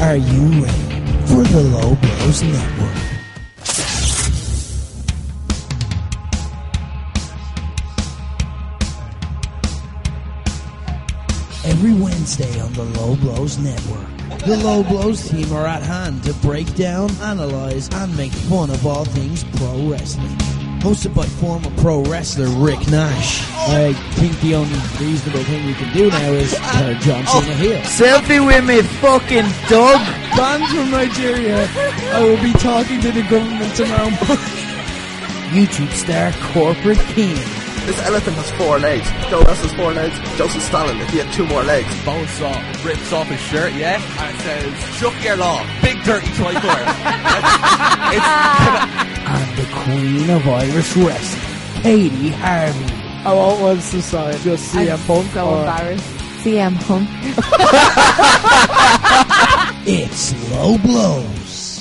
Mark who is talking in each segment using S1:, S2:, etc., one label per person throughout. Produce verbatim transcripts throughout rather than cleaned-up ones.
S1: Are you ready for the Low Blows Network? Every Wednesday on the Low Blows Network, the Low Blows team are at hand to break down, analyse and make fun of all things pro wrestling. Hosted by former pro wrestler Rick Nash. I think the only reasonable thing you can do now is uh, John Cena heel.
S2: Selfie with me fucking dog.
S1: Fans from Nigeria, I will be talking to the government tomorrow morning. YouTube star Corporate King.
S3: This elephant has four legs. Joe Russell's four legs. Joseph Stalin, if he had two more legs.
S4: Bone saw rips off his shirt, yeah, and it says, Chuck your law, big dirty tricolour.
S1: And the Queen of Irish Wrestling, Katie Harvey.
S2: I want one society. Just C M Punk.
S5: So
S2: or...
S5: embarrassed. C M Punk.
S1: It's Low Blows.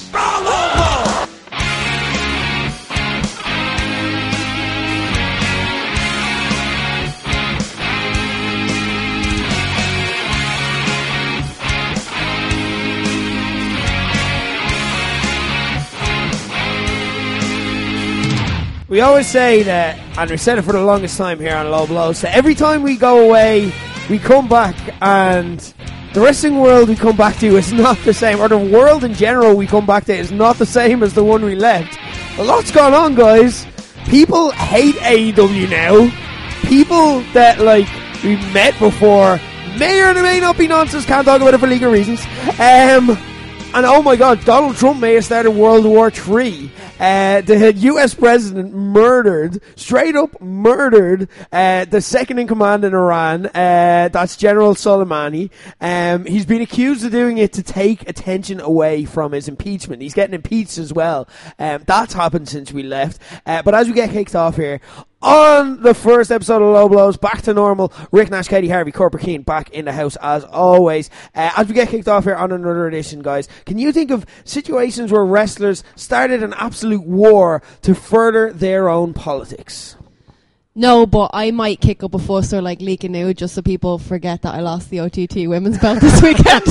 S2: We always say that, and we said it for the longest time here on Low Blows, that every time we go away, we come back and the wrestling world we come back to is not the same, or the world in general we come back to is not the same as the one we left. A lot's gone on, guys. People hate A E W now. People that, like, we've met before may or may not be nonsense, can't talk about it for legal reasons. Um, and oh my god, Donald Trump may have started World War Three. Uh, the U S president murdered, straight up murdered, uh, the second in command in Iran, uh, that's General Soleimani. Um, he's been accused of doing it to take attention away from his impeachment. He's getting impeached as well. Um, that's happened since we left. Uh, but as we get kicked off here, on the first episode of Low Blows, back to normal, Rick Nash, Katie Harvey, Corporate Keen, back in the house as always. Uh, as we get kicked off here on another edition, guys, can you think of situations where wrestlers started an absolute war to further their own politics?
S5: No, but I might kick up a fuss or like leak a nude just so people forget that I lost the O T T women's belt this weekend.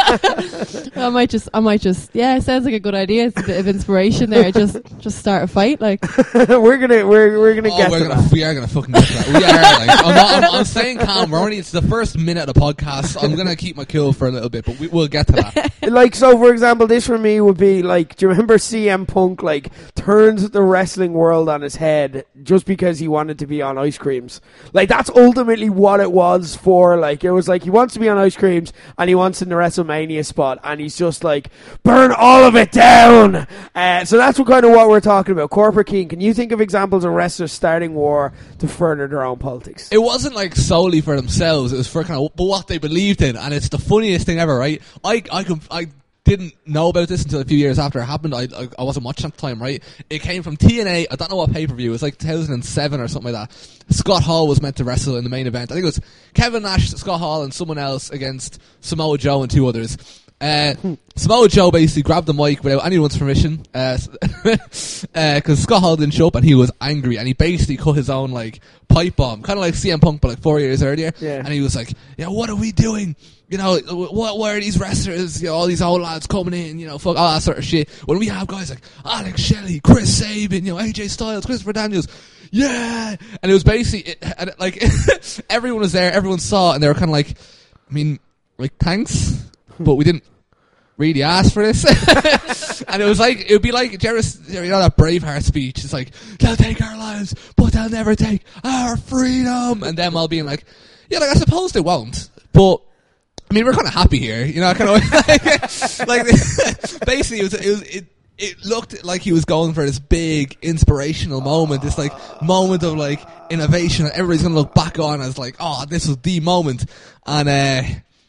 S5: I might just, I might just, yeah, it sounds like a good idea. It's a bit of inspiration there. Just, just start a fight, like.
S2: we're gonna, we're, we're gonna
S4: oh,
S2: get
S4: we're
S2: to
S4: gonna,
S2: that.
S4: We are gonna fucking get to that. We are. Like, I'm, not, I'm, I'm staying calm. We're only, it's the first minute of the podcast. So I'm gonna keep my cool for a little bit, but we, we'll get to that.
S2: Like, so for example, this for me would be like, do you remember C M Punk like turned the wrestling world on his head just because he wanted to be on ice creams? Like, that's ultimately what it was for. Like, it was like he wants to be on ice creams and he wants in the WrestleMania spot and he's just like, burn all of it down. Uh, so that's what kind of what we're talking about. Corporate King, can you think of examples of wrestlers starting war to further their own politics?
S4: It wasn't like solely for themselves. It was for kind of what they believed in, and it's the funniest thing ever, right? I I can I. didn't know about this until a few years after it happened. I, I I wasn't watching at the time, right? It came from T N A. I don't know what pay-per-view. It was like two thousand seven or something like that. Scott Hall was meant to wrestle in the main event. I think it was Kevin Nash, Scott Hall, and someone else against Samoa Joe and two others. Uh, Samoa Joe basically grabbed the mic without anyone's permission, uh, because uh, Scott Hall didn't show up and he was angry and he basically cut his own like pipe bomb, kind of like C M Punk but like four years earlier.
S2: Yeah.
S4: And he was like, "Yeah, what are we doing? You know, what? Why are these wrestlers? You know, all these old lads coming in? You know, fuck all that sort of shit. When we have guys like Alex Shelley, Chris Sabin, you know, A J Styles, Christopher Daniels." Yeah, and it was basically it, and it, like everyone was there, everyone saw, it, and they were kind of like, I mean, like thanks, but we didn't really ask for this. And it was like, it would be like, you know that Braveheart speech, it's like, they'll take our lives, but they'll never take our freedom, and them all being like, yeah, like I suppose they won't, but I mean, we're kind of happy here, you know, kind of like, like basically it was, it was it, it looked like he was going for this big inspirational moment, this like moment of like innovation that everybody's going to look back on as like, oh, this was the moment. And uh,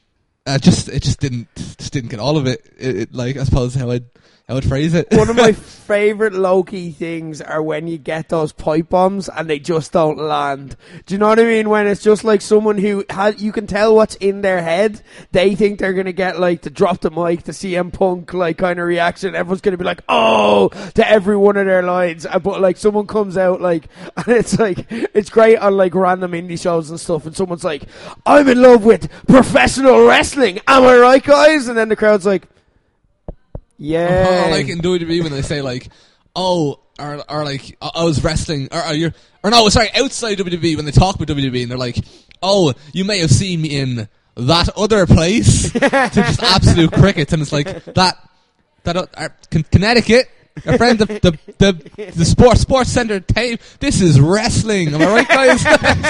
S4: uh just it just didn't just didn't get all of it. It, it like I suppose how I'd I would phrase it.
S2: One of my favourite low-key things are when you get those pipe bombs and they just don't land. Do you know what I mean? When it's just like someone who has, you can tell what's in their head. They think they're going to get like the drop the mic, the C M Punk like kind of reaction. Everyone's going to be like, oh, to every one of their lines. But like someone comes out like, and it's like, it's great on like random indie shows and stuff. And someone's like, I'm in love with professional wrestling. Am I right, guys? And then the crowd's like, Yeah.
S4: Or like in W W E when they say like, oh, or, or like, I I was wrestling, or, or you're, or no, sorry, outside W W E when they talk about W W E and they're like, oh, you may have seen me in that other place. To just absolute crickets, and it's like that, that uh, uh, Con- Connecticut. Our friend, the the the, the sports sports center tape. This is wrestling. Am I right, guys?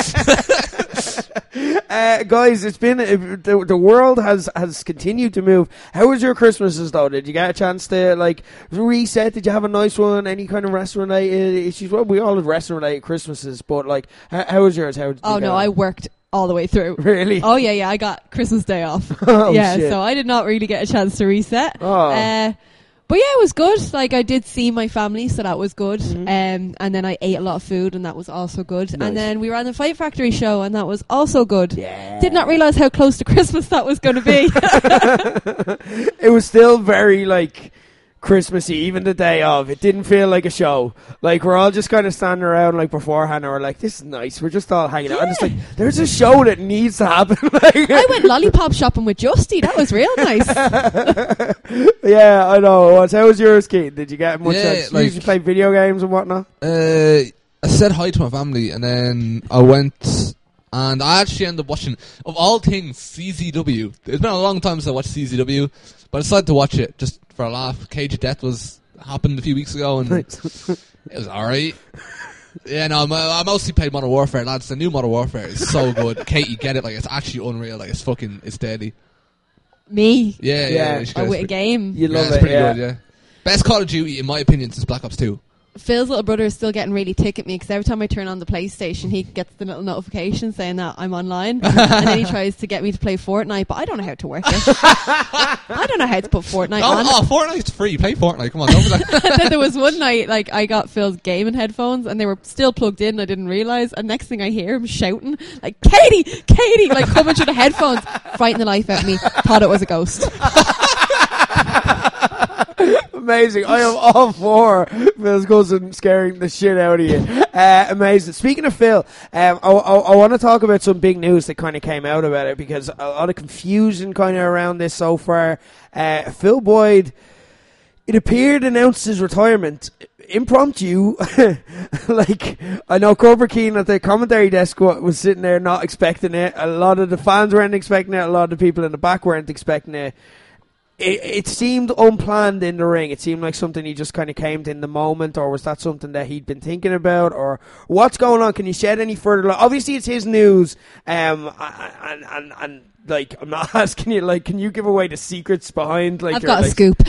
S2: uh, guys, it's been uh, the the world has has continued to move. How was your Christmases though? Did you get a chance to like reset? Did you have a nice one? Any kind of restaurant related issues? Well, we all have restaurant related Christmases, but like, how, how was yours? How did
S5: Oh
S2: you
S5: no,
S2: go?
S5: I worked all the way through.
S2: Really?
S5: Oh yeah, yeah. I got Christmas Day off.
S2: Oh,
S5: yeah,
S2: shit.
S5: so I did not really get a chance to reset.
S2: Oh.
S5: Uh, but yeah, it was good. Like I did see my family, so that was good.
S2: Mhm.
S5: Um, and then I ate a lot of food, and that was also good.
S2: Nice.
S5: And then we were on the Fight Factory show, and that was also good.
S2: Yeah.
S5: Did not realize how close to Christmas that was going to be.
S2: It was still very like Christmassy, even the day of. It didn't feel like a show. Like we're all just kind of standing around like beforehand, and we're like, "This is nice." We're just all hanging out. And it's like, there's a show that needs to happen. Like,
S5: I went lollipop shopping with Justy. That was real nice.
S2: yeah, I know. What? How was yours, Keith? Did you get much?
S4: Yeah,
S2: chance?
S4: like-
S2: Did you play video games and whatnot?
S4: Uh, I said hi to my family, and then I went, and I actually ended up watching, of all things, C Z W. It's been a long time since I watched C Z W, but I decided to watch it just for a laugh. Cage of Death was happened a few weeks ago, and
S2: Nice.
S4: it was alright. Yeah, no, I'm, I mostly played Modern Warfare, lads. The new Modern Warfare is so good. Kate, you get it? Like, it's actually unreal. Like, it's fucking, it's deadly.
S5: Me.
S4: Yeah, yeah.
S2: Yeah.
S4: you should
S5: Oh,
S4: get
S5: with
S4: it.
S5: a game.
S2: You
S4: Yeah,
S2: love
S4: it's
S2: it.
S4: pretty
S2: Yeah.
S4: good, yeah. Best Call of Duty, in my opinion, since Black Ops two.
S5: Phil's little brother is still getting really tick at me because every time I turn on the PlayStation, he gets the little notification saying that I'm online, and then he tries to get me to play Fortnite, but I don't know how to work it. I don't know how to put Fortnite
S4: Oh,
S5: on.
S4: oh, Fortnite's free. Play Fortnite. Come on, don't be like.
S5: Then there was one night, like I got Phil's gaming headphones, and they were still plugged in. I didn't realize, and next thing I hear him shouting, like "Katie, Katie!" like coming through the headphones, frightened the life out of me. Thought it was a ghost.
S2: Amazing. I am all for Phil's cousin scaring the shit out of you. Uh, amazing. Speaking of Phil, um, I, I, I want to talk about some big news that kind of came out about it, because a lot of confusion kind of around this so far. Uh, Phil Boyd, it appeared, announced his retirement. Impromptu. Like, I know Cobra Keen at the commentary desk wa- was sitting there not expecting it. A lot of the fans weren't expecting it. A lot of the people in the back weren't expecting it. It, it seemed unplanned in the ring. It seemed like something he just kind of came to in the moment, or was that something that he'd been thinking about, or what's going on? Can you shed any further light? Obviously, it's his news, um, and, and, and like, I'm not asking you, like, can you give away the secrets behind, like,
S5: I've
S2: your,
S5: got a
S2: like,
S5: scoop.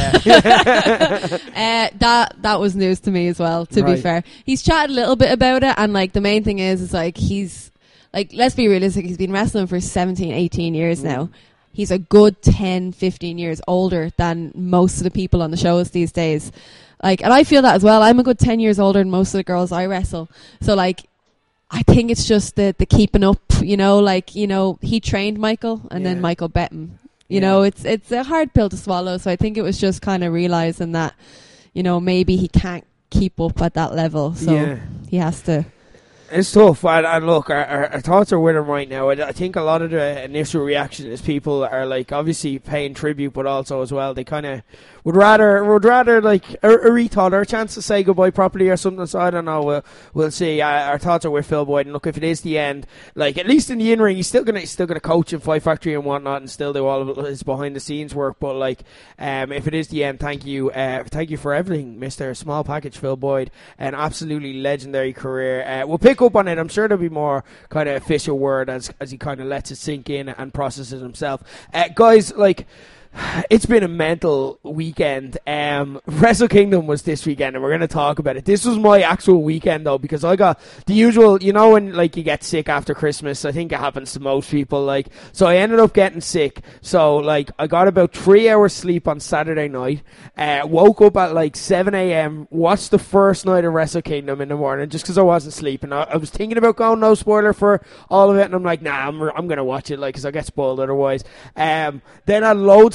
S2: Yeah.
S5: uh, that that was news to me as well. To
S2: Right.
S5: be fair, he's chatted a little bit about it, and like the main thing is, is like he's like, let's be realistic. He's been wrestling for seventeen, eighteen years
S2: Mm.
S5: now. He's a good ten, fifteen years older than most of the people on the shows these days. Like, and I feel that as well. I'm a good ten years older than most of the girls I wrestle. So like, I think it's just the the keeping up. You know, like, you know, he trained Michael, and
S2: Yeah.
S5: then Michael bet him. You
S2: Yeah.
S5: know, it's it's a hard pill to swallow. So I think it was just kind of realizing that, you know, maybe he can't keep up at that level. So
S2: Yeah.
S5: he has to.
S2: It's tough, and, and look, our, our, our thoughts are with him right now. I, I think a lot of the initial reaction is people are like, obviously paying tribute, but also as well, they kind of would rather would rather like a, a rethought or a chance to say goodbye properly or something. So I don't know. We'll we'll see. Uh, our thoughts are with Phil Boyd, and look, if it is the end, like at least in the in ring, he's still gonna he's still gonna coach in Fight Factory and whatnot, and still do all of his behind the scenes work. But like, um, if it is the end, thank you, uh, thank you for everything, Mister Small Package Phil Boyd. An absolutely legendary career. Uh, we'll pick up on it. I'm sure there'll be more kind of official word as as he kind of lets it sink in and processes himself. Uh, guys, like, it's been a mental weekend. Um, Wrestle Kingdom was this weekend, and we're going to talk about it. This was my actual weekend, though, because I got the usual, you know, when like you get sick after Christmas. I think it happens to most people. Like, so I ended up getting sick. So like, I got about three hours sleep on Saturday night. Uh, woke up at like seven a.m. Watched the first night of Wrestle Kingdom in the morning, just because I wasn't sleeping. I, I was thinking about going no spoiler for all of it, and I'm like, nah, I'm I'm going to watch it, like, because I get spoiled otherwise. Um, then I had loads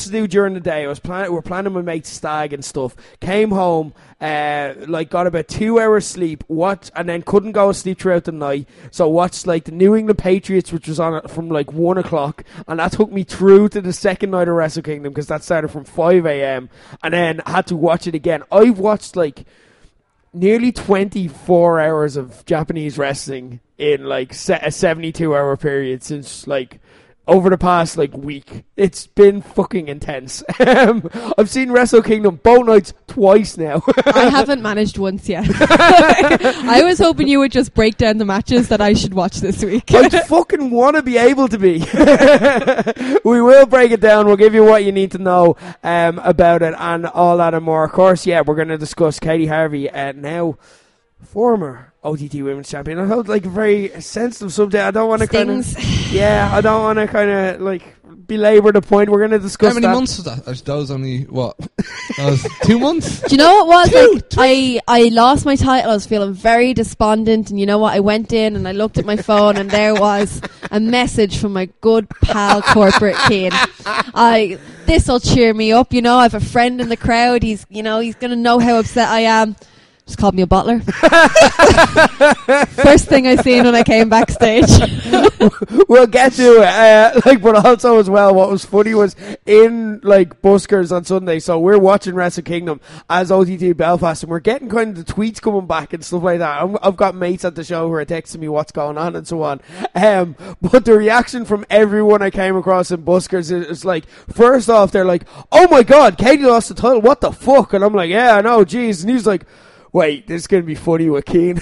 S2: to do during the day. I was planning, we were planning my mate's stag and stuff. Came home, uh, like got about two hours sleep, what, and then couldn't go to sleep throughout the night. So watched like the New England Patriots, which was on it from like one o'clock, and that took me through to the second night of Wrestle Kingdom because that started from five a.m. and then had to watch it again. I've watched like nearly twenty-four hours of Japanese wrestling in like se- a seventy-two hour period since like over the past like week. It's been fucking intense. um, I've seen Wrestle Kingdom both nights twice now.
S5: I haven't managed once yet. I was hoping you would just break down the matches that I should watch this week.
S2: I fucking want to be able to be. We will break it down. We'll give you what you need to know um, about it and all that and more. Of course, yeah, we're going to discuss Katie Harvey, uh, now former O T T Women's Champion. I felt like a very sensitive subject. I don't want to kind of, yeah, I don't want to kind of like belabor the point. We're going to discuss.
S4: How many
S2: that.
S4: months was that? That was only what? That was two months.
S5: Do you know what it was?
S4: Two,
S5: Like, I, I lost my title. I was feeling very despondent, and you know what? I went in and I looked at my phone, and there was a message from my good pal Corporate Kane. I this'll cheer me up. You know, I have a friend in the crowd. He's, you know, he's going to know how upset I am. Just called me a bottler. First thing I seen when I came backstage.
S2: We'll get to it. Uh, like, but also as well, what was funny was in like buskers on Sunday. So we're watching Wrestle Kingdom as O T T Belfast, and we're getting kind of the tweets coming back and stuff like that. I'm, I've got mates at the show who are texting me what's going on and so on. Um, but the reaction from everyone I came across in buskers is, is like, first off, they're like, "Oh my God, Katie lost the title. What the fuck?" And I'm like, "Yeah, I know, jeez." And he's like, "Wait, this is going to be funny with Keane."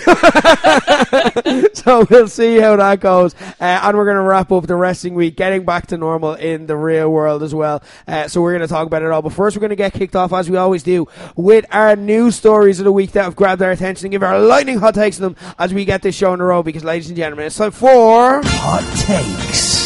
S2: So we'll see how that goes. Uh, and we're going to wrap up the wrestling week, getting back to normal in the real world as well. Uh, so we're going to talk about it all. But first, we're going to get kicked off, as we always do, with our news stories of the week that have grabbed our attention and give our lightning hot takes to them as we get this show in a row. Because, ladies and gentlemen, it's time for
S1: Hot Takes.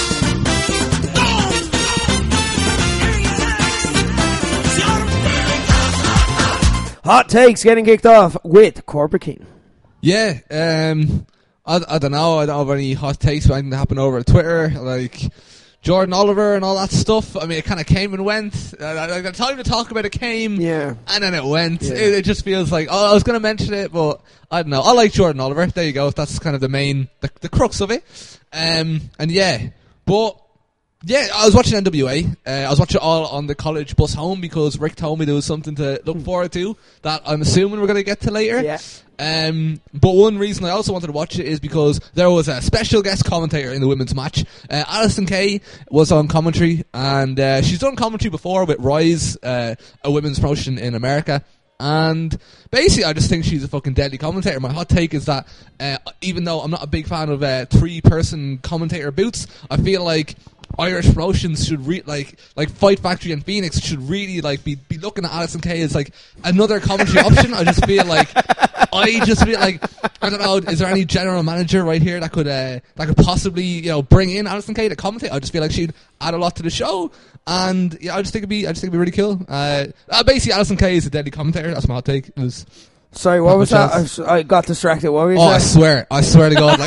S2: Hot Takes, getting kicked off with Corporate King.
S4: Yeah, um, I, I don't know. I don't have any hot takes about anything that happened over Twitter, like Jordan Oliver and all that stuff. I mean, it kind of came and went. Uh, like, the time to talk about it came,
S2: Yeah.
S4: and then it went.
S2: Yeah.
S4: It, it just feels like, oh, I was going to mention it, but I don't know. I like Jordan Oliver. There you go. That's kind of the main, the, the crux of it. Um, and yeah, but yeah, I was watching N W A. Uh, I was watching it all on the college bus home because Rick told me there was something to look forward to that I'm assuming we're going to get to later.
S2: Yeah.
S4: Um, but one reason I also wanted to watch it is because there was a special guest commentator in the women's match. Uh, Alison Kay was on commentary, and uh, she's done commentary before with Rise, uh, a women's promotion in America. And basically, I just think she's a fucking deadly commentator. My hot take is that uh, even though I'm not a big fan of uh, three-person commentator boots, I feel like Irish promotions should re- like like Fight Factory and Phoenix should really like be, be looking at Alison Kay as like another commentary option. I just feel like I just feel like I don't know. Is there any general manager right here that could uh, that could possibly you know bring in Alison Kay to commentate? I just feel like she'd add a lot to the show, and yeah, I just think it'd be I just think it'd be really cool. Uh, uh, basically, Alison Kay is a deadly commentator. That's my hot take. It was.
S2: Sorry, what
S4: Not
S2: was
S4: much
S2: that? I, was- I got distracted. What were you
S4: Oh, I
S2: saying?
S4: swear, I swear to God,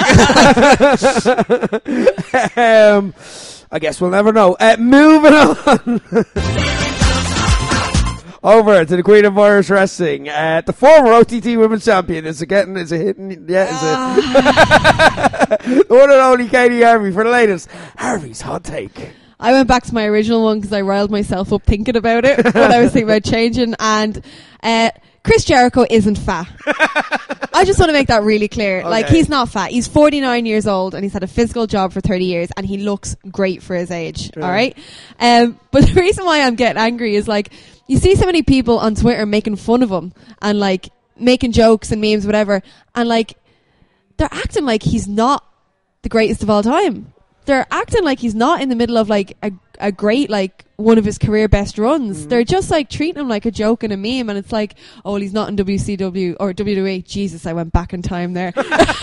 S4: like.
S2: um, I guess we'll never know. Uh, moving on. Over to the Queen of Irish Wrestling. Uh, the former O T T Women's Champion. Is it getting, is it hitting? Yeah, is it? The one and only Katie Harvey for the latest Harvey's hot take.
S5: I went back to my original one because I riled myself up thinking about it when I was thinking about changing. And uh, Chris Jericho isn't fat. I just want to make that really clear.
S2: Okay.
S5: Like, he's not fat. He's forty-nine years old and he's had a physical job for thirty years and he looks great for his age.
S2: True.
S5: All right? Um, but the reason why I'm getting angry is, like, you see so many people on Twitter making fun of him and, like, making jokes and memes, whatever. And, like, they're acting like he's not the greatest of all time. They're acting like he's not in the middle of, like, a, a great, like, one of his career best runs. Mm. They're just, like, treating him like a joke and a meme, and it's like, oh, well, he's not in W C W or W W E. Jesus, I went back in time there.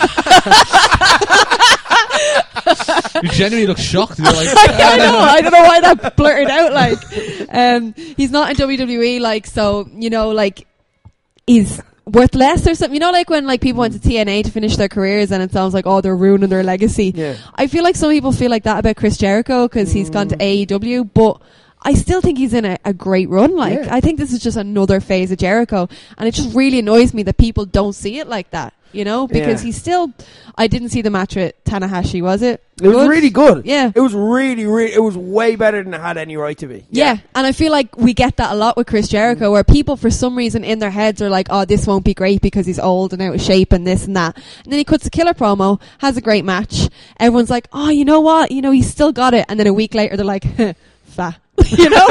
S4: You genuinely look shocked. You're like,
S5: I know. I don't know why that blurted out. Like, um, he's not in W W E. Like, so you know, like, he's worth less or something. You know, like when like people went to T N A to finish their careers, and it sounds like, oh, they're ruining their legacy.
S2: Yeah.
S5: I feel like some people feel like that about Chris Jericho because mm. he's gone to A E W, but I still think he's in a, a great run. Like,
S2: Yeah.
S5: I think this is just another phase of Jericho, and it just really annoys me that people don't see it like that. You know, because
S2: Yeah.
S5: he's still. I didn't see the match with Tanahashi. Was it?
S2: It was
S5: Good?
S2: really good.
S5: Yeah.
S2: It was really, really, it was way better than it had any right to be.
S5: Yeah, and I feel like we get that a lot with Chris Jericho, where people, for some reason, in their heads are like, "Oh, this won't be great because he's old and out of shape and this and that." And then he cuts a killer promo, has a great match. Everyone's like, "Oh, you know what? You know, he's still got it." And then a week later, they're like, "Fat." You know,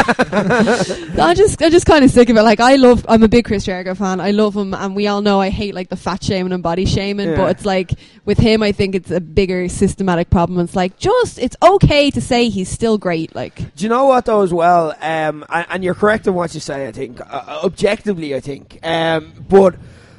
S5: I just, I'm just kind of sick of it. Like, I love, I'm a big Chris Jericho fan. I love him, and we all know I hate like the fat shaming and body shaming.
S2: Yeah.
S5: But it's like with him, I think it's a bigger systematic problem. It's like just, it's okay to say he's still great. Like,
S2: Do you know what though as well? Um, and, and you're correct in what you say. I think uh, objectively, I think. Um, but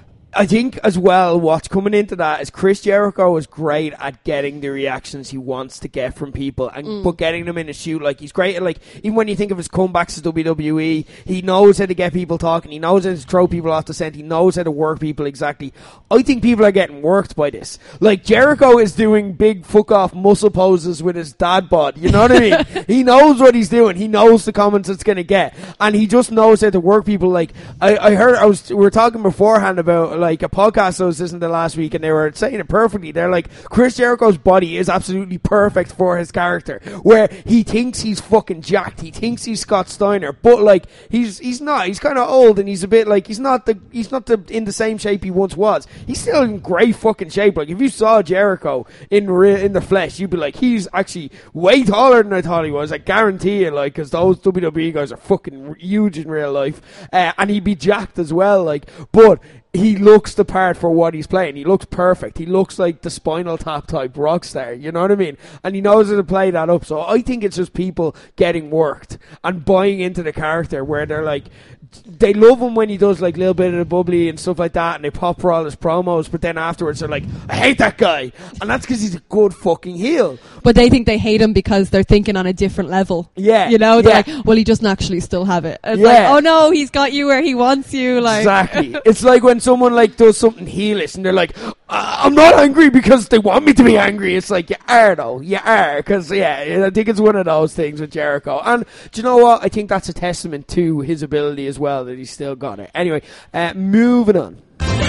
S2: I think as well, what's coming into that is Chris Jericho is great at getting the reactions he wants to get from people, and
S5: Mm.
S2: but getting them in a shoot. Like, he's great at, like, even when you think of his comebacks to W W E, he knows how to get people talking. He knows how to throw people off the scent. He knows how to work people exactly. I think people are getting worked by this. Like, Jericho is doing big fuck off muscle poses with his dad bod. You know what I mean? He knows what he's doing. He knows the comments it's going to get, and he just knows how to work people. Like, I, I heard, I was, we were talking beforehand about like a podcast I was listening to last week, and they were saying it perfectly. They're like, Chris Jericho's body is absolutely perfect for his character, where he thinks he's fucking jacked, he thinks he's Scott Steiner, but like he's he's not. He's kind of old, and he's a bit like he's not the he's not the in the same shape he once was. He's still in great fucking shape. Like, if you saw Jericho in re- in the flesh, you'd be like, he's actually way taller than I thought he was. I guarantee it. Like, because those W W E guys are fucking huge in real life, uh, and he'd be jacked as well. Like, but he looks the part for what he's playing. He looks perfect. He looks like the Spinal Tap type rock star. You know what I mean? And he knows how to play that up. So I think it's just people getting worked and buying into the character, where they're like, they love him when he does like a little bit of the bubbly and stuff like that, and they pop for all his promos, but then afterwards they're like, I hate that guy. And that's because he's a good fucking heel.
S5: but they think they hate him because they're thinking on a different level.
S2: Yeah.
S5: You know, they're
S2: yeah.
S5: like, well, he doesn't actually still have it. It's
S2: Yeah.
S5: like, oh no, he's got you where he wants you. Like,
S2: Exactly. It's like when someone like does something heelish and they're like, I'm not angry because they want me to be angry. It's like, you are though. You are. Because, yeah, I think it's one of those things with Jericho. And do you know what? I think that's a testament to his ability as well, that he's still got it. Anyway, uh, moving on.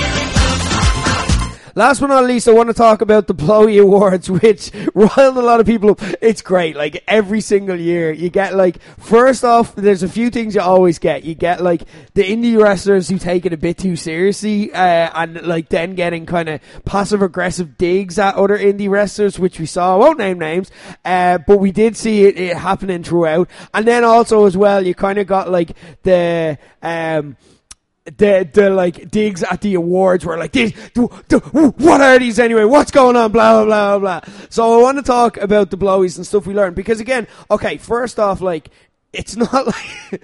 S2: Last but not least, I want to talk about the Blowy Awards, which riled a lot of people up. It's great. Like, every single year, you get, like, first off, there's a few things you always get. You get, like, the indie wrestlers who take it a bit too seriously, uh, and, like, then getting kind of passive-aggressive digs at other indie wrestlers, which we saw. I won't name names, uh, but we did see it, it happening throughout. And then also, as well, you kind of got, like, the... um The, the like digs at the awards were like, this, the, the, what are these anyway? What's going on? Blah, blah, blah, blah. So I want to talk about the blowies and stuff we learned, because again, okay, first off, like, it's not like,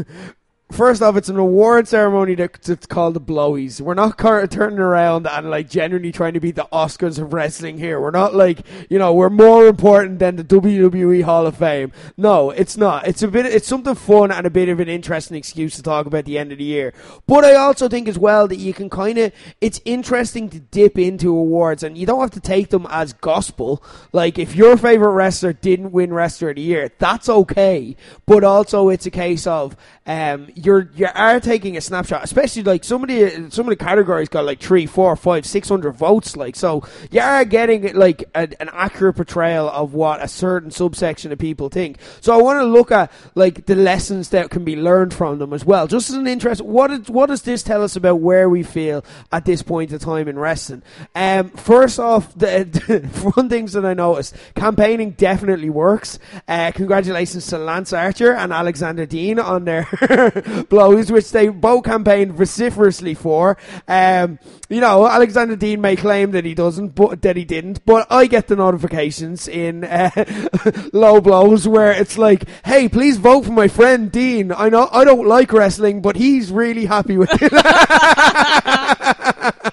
S2: first off, it's an award ceremony that, that's called the Blowies. We're not car- turning around and like genuinely trying to be the Oscars of wrestling here. We're not like, you know, we're more important than the W W E Hall of Fame. No, it's not. It's a bit, it's something fun and a bit of an interesting excuse to talk about the end of the year. But I also think as well that you can kind of, it's interesting to dip into awards, and you don't have to take them as gospel. Like, if your favorite wrestler didn't win Wrestler of the Year, that's okay. But also it's a case of, um, you're you are taking a snapshot, especially like some of the some of the categories got like three, four, five, six hundred votes. Like, so you are getting like a, an accurate portrayal of what a certain subsection of people think. So I want to look at like the lessons that can be learned from them as well. Just as an interest, what is, what does this tell us about where we feel at this point of time in wrestling? Um, first off, the, the one things that I noticed: campaigning definitely works. Uh, congratulations to Lance Archer and Alexander Dean on their blows, which they both campaigned vociferously for. Um, you know, Alexander Dean may claim that he doesn't, but that he didn't. But I get the notifications in uh, low blows where it's like, "Hey, please vote for my friend Dean. I know I don't like wrestling, but he's really happy with it."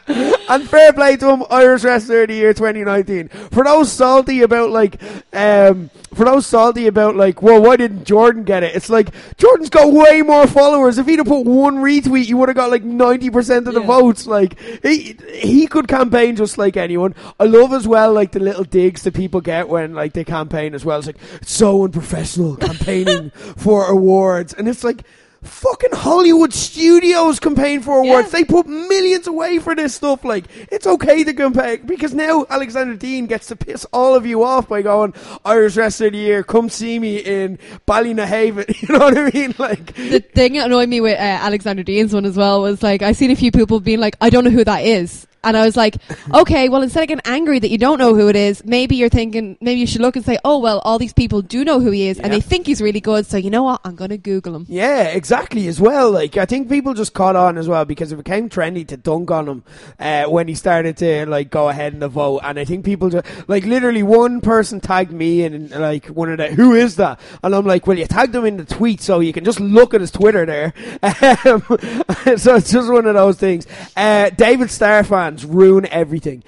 S2: And fair play to him, Irish Wrestler of the Year twenty nineteen. For those salty about like, um, for those salty about like, well, why didn't Jordan get it? It's like, Jordan's got way more followers. If he'd have put one retweet, he would have got like ninety percent of the
S5: Yeah.
S2: votes. Like, he, he could campaign just like anyone. I love as well, like, the little digs that people get when, like, they campaign as well. It's like, it's so unprofessional campaigning for awards. And it's like, fucking Hollywood studios campaign for awards.
S5: Yeah.
S2: They put millions away for this stuff. Like, it's okay to campaign because now Alexander Dean gets to piss all of you off by going, Irish Wrestler of the Year, come see me in Ballynahaven. You know what I mean? Like,
S5: The thing that annoyed me with uh, Alexander Dean's one as well was like, I seen a few people being like, I don't know who that is. And I was like, okay, well, instead of getting angry that you don't know who it is, maybe you're thinking, maybe you should look and say, oh, well, all these people do know who he is,
S2: Yeah.
S5: and they think he's really good, so you know what? I'm going to Google him.
S2: yeah, exactly as well. Like, I think people just caught on as well because it became trendy to dunk on him uh, when he started to like go ahead in the vote. And I think people just like literally one person tagged me in and like one of the who is that? And I'm like, well, you tagged him in the tweet so you can just look at his Twitter there. Um, so it's just one of those things. Uh, David Starr fans ruin everything.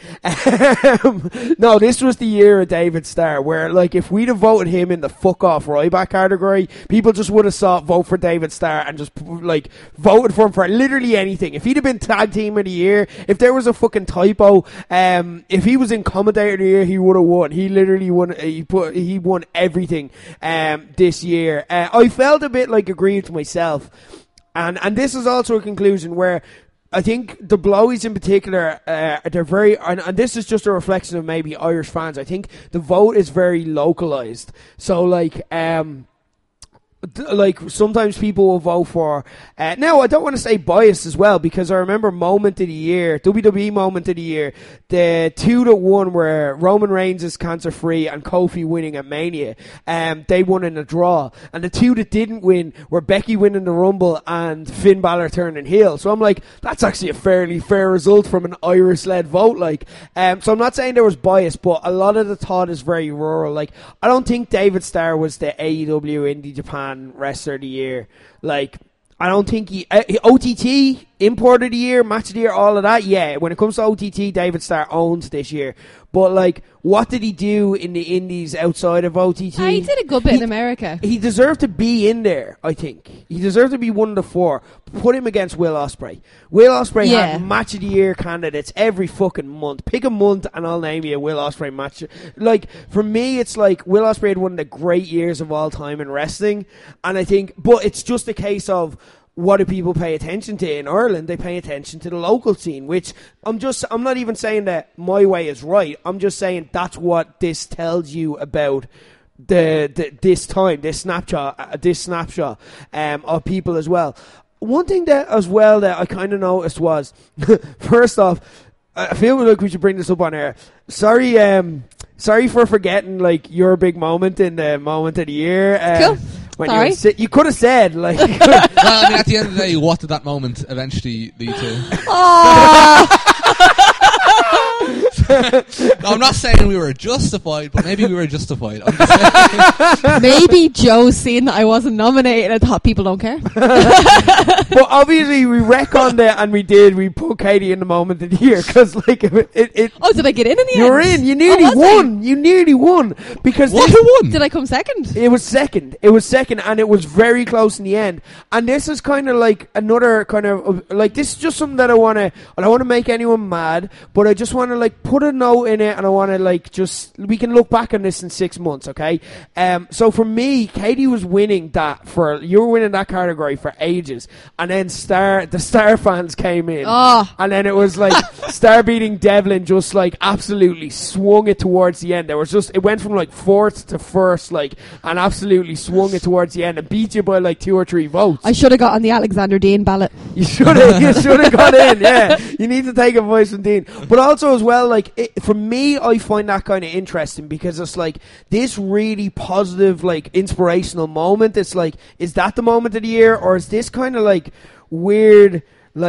S2: Um, no, this was the year of David Starr where like if we'd have voted him in the fuck off Ryback category, people just would have sought vote for David Starr and just like voted for him for literally anything. If he'd have been tag team of the year, if there was a fucking typo, um, if he was in commentator of the year, he would have won. He literally won. He put he won everything um, this year. Uh, I felt a bit like aggrieved myself, and and this is also a conclusion where I think the Blowies in particular, uh, they're very, and, and this is just a reflection of maybe Irish fans. I think the vote is very localized. So like, um, th- like sometimes people will vote for. Uh, now I don't want to say biased as well because I remember moment of the year, W W E moment of the year, the two that won were Roman Reigns is cancer free and Kofi winning at Mania. Um, they won in a draw, and the two that didn't win were Becky winning the Rumble and Finn Balor turning heel. So I'm like, that's actually a fairly fair result from an Irish-led vote. Like, um, so I'm not saying there was bias, but a lot of the thought is very rural. Like, I don't think David Starr was the A E W Indie Japan Wrestler of the Year. Like, I don't think he, uh, O T T, Import of the Year, Match of the Year, all of that, yeah. When it comes to O T T, David Starr owns this year. But, like, what did he do in the indies outside of O T T?
S5: Ah, he did a good bit
S2: He-
S5: in America.
S2: He deserved to be in there, I think. He deserved to be one of the four. Put him against Will Ospreay. Will Ospreay
S5: Yeah.
S2: had Match of the Year candidates every fucking month. Pick a month and I'll name you a Will Ospreay match. Like, for me, it's like Will Ospreay had one of the great years of all time in wrestling. And I think, but it's just a case of, what do people pay attention to in Ireland? They pay attention to the local scene, which I'm just, I'm not even saying that my way is right. I'm just saying that's what this tells you about the, the this time, this snapshot, uh, this snapshot um, of people as well. One thing that as well that I kind of noticed was, first off, I feel like we should bring this up on air. Sorry, um, sorry for forgetting like your big moment in the moment of the year. Uh,
S5: Cool.
S2: When
S5: Sorry.
S2: you, were si- you could have said like.
S4: Well, I mean, at the end of the day, what did that moment eventually lead to? No, I'm not saying we were justified, but maybe we were justified. I'm just saying.
S5: Maybe Joe seen that I wasn't nominated and thought people don't care.
S2: But obviously we reckoned it and we did. We put Katie in the moment of the year because like it, it, it
S5: Oh, did I get in in the
S2: you
S5: end?
S2: were in. You nearly
S5: Oh, was I?
S2: won. You nearly won because
S4: What?
S2: this-
S4: Who won?
S5: Did I come second?
S2: It was second. It was second, and it was very close in the end. And this is kind of like another kind of like this is just something that I want to. I don't want to make anyone mad, but I just want to like put a note in it, and I want to like just we can look back on this in six months, okay? Um, so for me, Katie was winning that for you were winning that category for ages, and then Star the Star fans came in,
S5: Oh.
S2: and then it was like Star beating Devlin just like absolutely swung it towards the end. There was just it went from like fourth to first, like, and absolutely swung it towards the end and beat you by like two or three votes.
S5: I should have got on the Alexander Dean ballot.
S2: You should have, you should have got in. Yeah, you need to take advice from Dean. But also as well, like it, for me, I find that kind of interesting because it's like this really positive, like inspirational moment. It's like, is that the moment of the year, or is this kind of like weird, like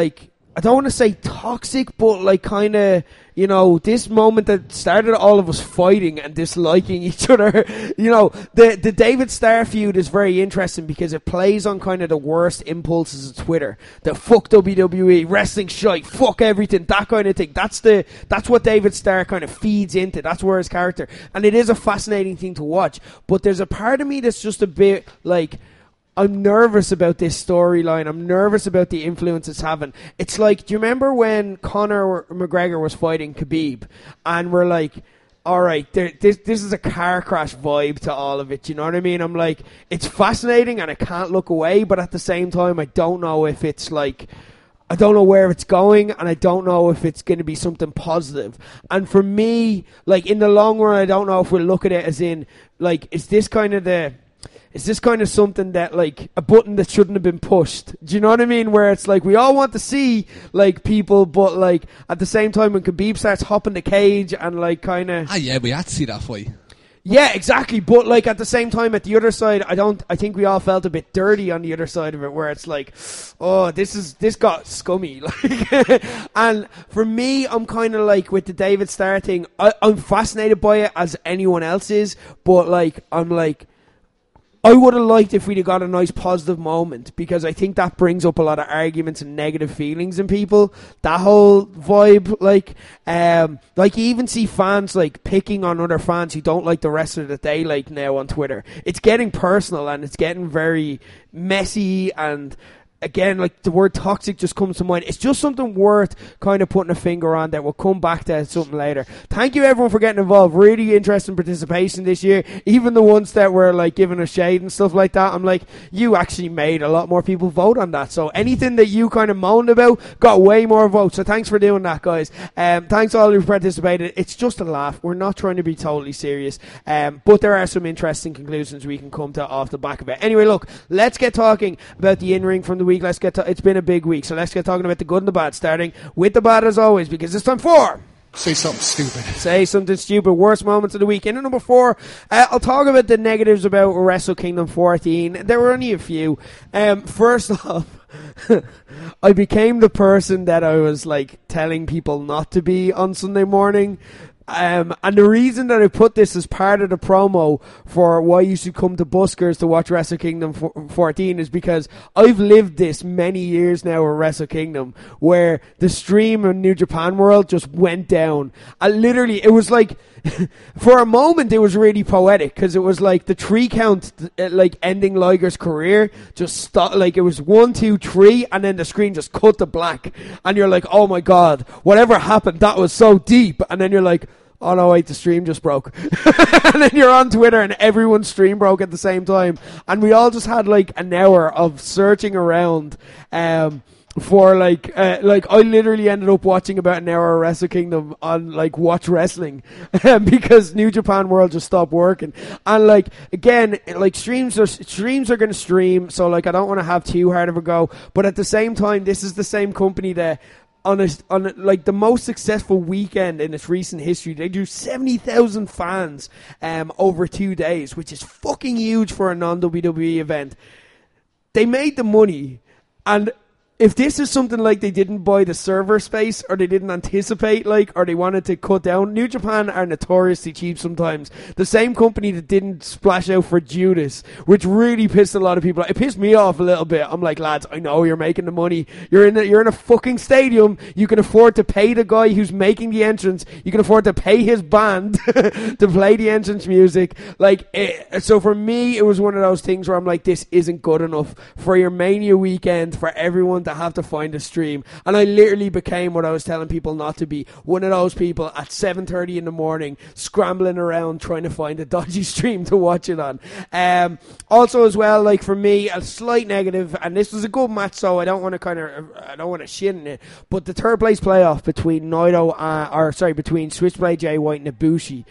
S2: I don't want to say toxic, but like kind of, you know, this moment that started all of us fighting and disliking each other. You know, the the David Starr feud is very interesting because it plays on kind of the worst impulses of Twitter. The fuck W W E, wrestling shite, fuck everything, that kind of thing. That's the that's what David Starr kind of feeds into. That's where his character, and it is a fascinating thing to watch. But there's a part of me that's just a bit like, I'm nervous about this storyline. I'm nervous about the influence it's having. It's like, do you remember when Conor McGregor was fighting Khabib? And we're like, all right, there, this this is a car crash vibe to all of it. You know what I mean? I'm like, it's fascinating and I can't look away, but at the same time, I don't know if it's like, I don't know where it's going, and I don't know if it's going to be something positive. And for me, like, in the long run, I don't know if we'll look at it as in, like, is this kind of the... Is this kind of something that, like, a button that shouldn't have been pushed? Do you know what I mean? Where it's like, we all want to see, like, people, but, like, at the same time, when Khabib starts hopping the cage and, like, kind of...
S4: Ah, yeah, we had to see that fight.
S2: Yeah, exactly. But, like, at the same time, at the other side, I don't... I think we all felt a bit dirty on the other side of it, where it's like, oh, this is... This got scummy. Like, and for me, I'm kind of, like, with the David Starr thing, I, I'm fascinated by it as anyone else is, but, like, I'm like... I would have liked if we'd have got a nice positive moment, because I think that brings up a lot of arguments and negative feelings in people. That whole vibe, like, um, like you even see fans like picking on other fans who don't like the wrestler that they like now on Twitter. It's getting personal and it's getting very messy, and again, like, the word toxic just comes to mind. It's just something worth kind of putting a finger on that we'll come back to something later. Thank you, everyone, for getting involved. Really interesting participation this year. Even the ones that were, like, giving us shade and stuff like that, I'm like, you actually made a lot more people vote on that. So anything that you kind of moaned about got way more votes. So thanks for doing that, guys. Um, thanks to all who participated. It's just a laugh. We're not trying to be totally serious. Um, but there are some interesting conclusions we can come to off the back of it. Anyway, look, let's get talking about the in-ring from the week. Let's get to, it's been a big week, so let's get talking about the good and the bad, starting with the bad as always, because it's time for
S6: Say something stupid.
S2: Say something stupid. Worst moments of the week. In at number four, uh, I'll talk about the negatives about Wrestle Kingdom fourteen. There were only a few. Um, first off, I became the person that I was like telling people not to be on Sunday morning. Um, and the reason that I put this as part of the promo for why you should come to Buskers to watch Wrestle Kingdom fourteen is because I've lived this many years now with Wrestle Kingdom, where the stream in New Japan World just went down. I literally, it was like, for a moment it was really poetic, because it was like the three count, like ending Liger's career, just stopped, like it was one, two, three, and then the screen just cut to black, and you're like, oh my god, whatever happened, that was so deep, and then you're like, oh no, wait, the stream just broke. And then you're on Twitter and everyone's stream broke at the same time. And we all just had like an hour of searching around um, for like, uh, like I literally ended up watching about an hour of Wrestle Kingdom on like Watch Wrestling because New Japan World just stopped working. And like, again, like streams are, streams are going to stream. So like, I don't want to have too hard of a go. But at the same time, this is the same company that, On a, on a, like the most successful weekend in its recent history, they drew seventy thousand fans um, over two days, which is fucking huge for a non-W W E event. They made the money, and if this is something like they didn't buy the server space, or they didn't anticipate, like, or they wanted to cut down, New Japan are notoriously cheap sometimes. The same company that didn't splash out for Judas, which really pissed a lot of people off. It pissed me off a little bit. I'm like, lads, I know you're making the money. You're in the, you're in a fucking stadium. You can afford to pay the guy who's making the entrance. You can afford to pay his band to play the entrance music. Like, it, so for me, it was one of those things where I'm like, this isn't good enough for your Mania weekend, for everyone to have to find a stream. And I literally became what I was telling people not to be, one of those people at seven thirty in the morning scrambling around trying to find a dodgy stream to watch it on. Um, also as well, like for me, a slight negative, and this was a good match, so I don't want to kind of I don't want to shit in it, but the third place playoff between Naito uh, or sorry between Switchblade Jay White and Ibushi,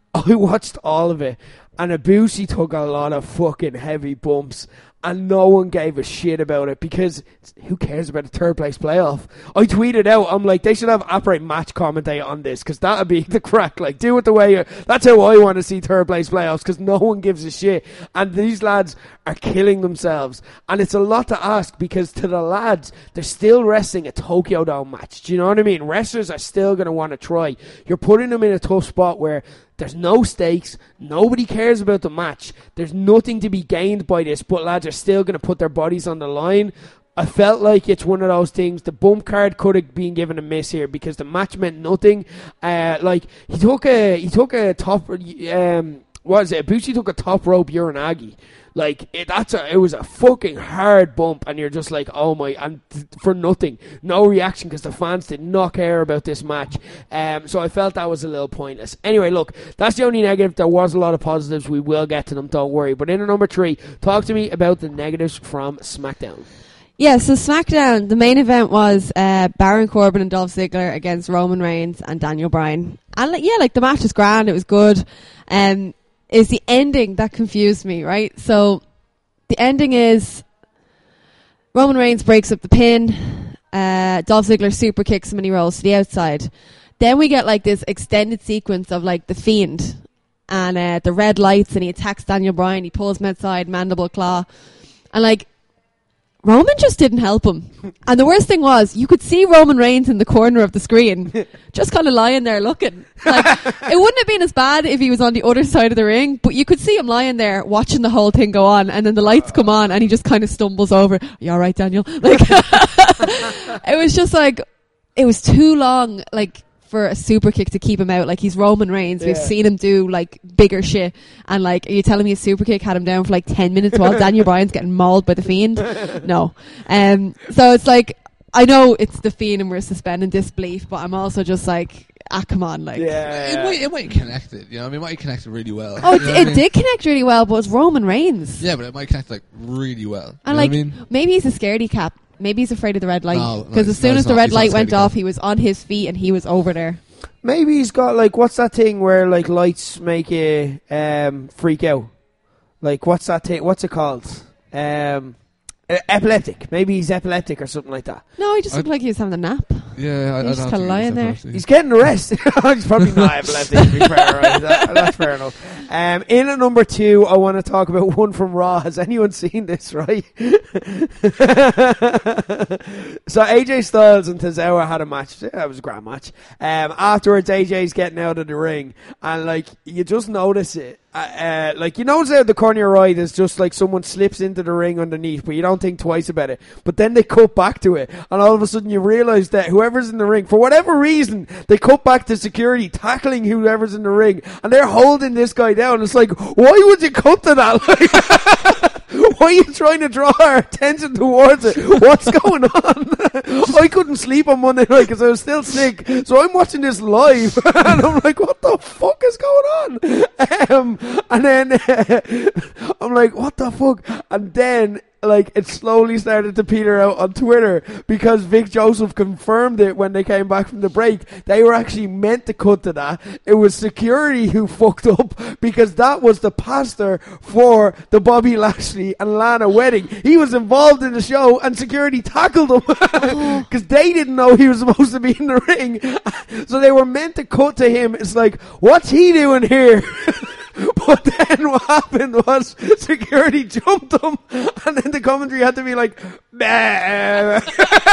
S2: I watched all of it, and Ibushi took a lot of fucking heavy bumps, and no one gave a shit about it because who cares about a third place playoff? I tweeted out, I'm like, they should have upright match commentate on this because that would be the crack. Like, do it the way you that's how I want to see third place playoffs because no one gives a shit. And these lads are killing themselves. And it's a lot to ask because to the lads, they're still wrestling a Tokyo Dome match. Do you know what I mean? Wrestlers are still going to want to try. You're putting them in a tough spot where there's no stakes. Nobody cares about the match. There's nothing to be gained by this, but lads are still going to put their bodies on the line. I felt like it's one of those things. The bump card could have been given a miss here because the match meant nothing. Uh, like he took a he took a top. Um, what is it? Ibushi took a top rope Uranagi. Like it, that's a, it was a fucking hard bump, and you're just like, oh my, and th- for nothing, no reaction because the fans did not care about this match. Um, so I felt that was a little pointless. Anyway, look, that's the only negative. There was a lot of positives. We will get to them, don't worry. But in at number three, talk to me about the negatives from SmackDown.
S5: Yeah, so SmackDown, the main event was uh, Baron Corbin and Dolph Ziggler against Roman Reigns and Daniel Bryan. And like, yeah, like the match was grand, it was good. Um, is the ending that confused me, right? So the ending is Roman Reigns breaks up the pin, uh, Dolph Ziggler super kicks him and he rolls to the outside. Then we get like this extended sequence of like the Fiend and uh, the red lights, and he attacks Daniel Bryan, he pulls him outside, mandible claw, and like Roman just didn't help him. And the worst thing was, you could see Roman Reigns in the corner of the screen, just kind of lying there looking. Like, it wouldn't have been as bad if he was on the other side of the ring, but you could see him lying there watching the whole thing go on, and then the lights come on, and he just kind of stumbles over. Are you all right, Daniel? Like, it was just like, it was too long, like, for a super kick to keep him out. Like, he's Roman Reigns. Yeah. We've seen him do like bigger shit, and like, are you telling me a super kick had him down for like ten minutes while Daniel Bryan's getting mauled by the Fiend? No. Um so it's like, I know it's the Fiend and we're suspending disbelief, but I'm also just like, ah, come on, like,
S2: yeah,
S4: it might, it might connect it, you know. I mean, it might connect it really well.
S5: Oh, it,
S4: you know
S5: it
S4: I mean?
S5: did connect really well, but it's Roman Reigns.
S4: Yeah, but it might connect like really well.
S5: And
S4: you
S5: like,
S4: know what I mean?
S5: maybe he's a scaredy cap. Maybe he's afraid of the red light,
S4: No,
S5: because
S4: no,
S5: as soon
S4: no,
S5: as the
S4: not.
S5: red
S4: He's
S5: light
S4: not
S5: went
S4: scaredy
S5: off,
S4: cap.
S5: he was on his feet and he was over there.
S2: Maybe he's got like, what's that thing where like lights make you um, freak out? Like, what's that thing? What's it called? Um, uh, epileptic. Maybe he's epileptic or something like that.
S5: No, he just
S4: I-
S5: looked like he was having a nap.
S4: Yeah, I, I
S5: He's
S4: don't
S5: just kinda
S4: think
S5: lying
S4: he's
S5: there.
S4: supposed to.
S2: He's getting arrested. He's probably not epileptic, to be fair. Right? That, that's fair enough. Um, in at number two, I want to talk about one from Raw. Has anyone seen this, right? So A J Styles and Tozawa had a match. Yeah, it was a grand match. Um, afterwards, A J's getting out of the ring, and like, you just notice it. Uh, uh, like, you notice out the corner of your eye, there's just like someone slips into the ring underneath, but you don't think twice about it. But then they cut back to it, and all of a sudden you realise that whoever's in the ring, for whatever reason, they cut back to security tackling whoever's in the ring, and they're holding this guy down. It's like, why would you cut to that? Like, why are you trying to draw our attention towards it? What's going on? I couldn't sleep on Monday night because I was still sick, so I'm watching this live, and I'm like, what the fuck is going on? Um, and then uh, I'm like, what the fuck? And then, like, it slowly started to peter out on Twitter because Vic Joseph confirmed it when they came back from the break. They were actually meant to cut to that. It was security who fucked up because that was the pastor for the Bobby Lashley and Lana wedding. He was involved in the show and security tackled him because they didn't know he was supposed to be in the ring. So they were meant to cut to him. It's like, what's he doing here? But then what happened was security jumped him, and then the commentary had to be like, bah.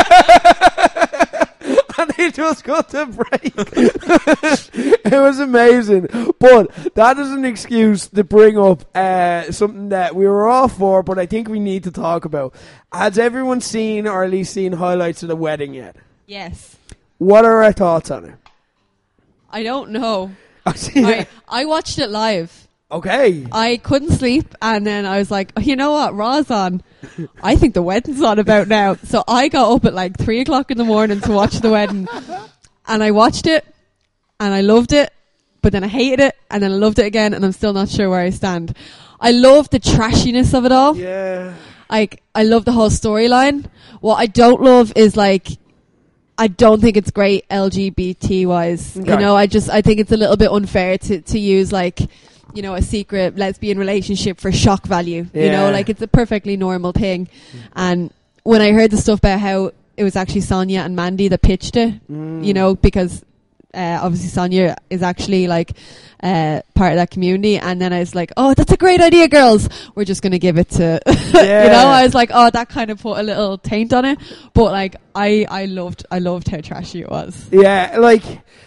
S2: And they just got to break. It was amazing. But that is an excuse to bring up uh, something that we were all for, but I think we need to talk about. Has everyone seen, or at least seen, highlights of the wedding yet?
S5: Yes.
S2: What are our thoughts on it?
S5: I don't know.
S2: I,
S5: I, I watched it live.
S2: Okay.
S5: I couldn't sleep, and then I was like, oh, you know what, Raw's on. I think the wedding's on about now. So I got up at like three o'clock in the morning to watch the wedding, and I watched it, and I loved it, but then I hated it, and then I loved it again, and I'm still not sure where I stand. I love the trashiness of it all.
S2: Yeah.
S5: Like, I love the whole storyline. What I don't love is like I don't think it's great L G B T wise.
S2: Okay.
S5: You know, I just I think it's a little bit unfair to to use like, you know, a secret lesbian relationship for shock value.
S2: Yeah.
S5: You know, like it's a perfectly normal thing. And when I heard the stuff about how it was actually Sonia and Mandy that pitched it,
S2: Mm.
S5: you know, because uh, obviously Sonia is actually like uh, part of that community, and then I was like, oh, that's a great idea, girls. We're just going to give it to,
S2: Yeah.
S5: you know, I was like, oh, that kind of put a little taint on it. But like, I, I loved, I loved how trashy it was.
S2: Yeah, like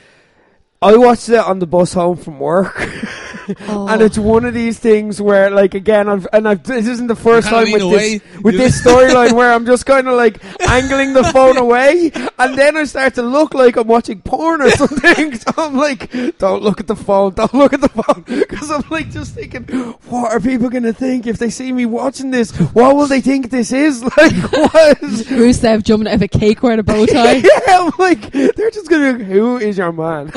S2: I watched it on the bus home from work.
S5: Oh.
S2: And it's one of these things where, like, again, I've, and I've, this isn't the first
S4: kinda
S2: time with
S4: lean
S2: this,
S4: away.
S2: with
S4: You-
S2: this storyline where I'm just kind of like angling the phone away, and then I start to look like I'm watching porn or something. So I'm like, don't look at the phone, don't look at the phone, because I'm like just thinking, what are people going to think if they see me watching this? What will they think this is? Like, what is?
S5: Rusev jumping out of a cake wearing a bow tie.
S2: Yeah, I'm like, they're just gonna be like, who is your man?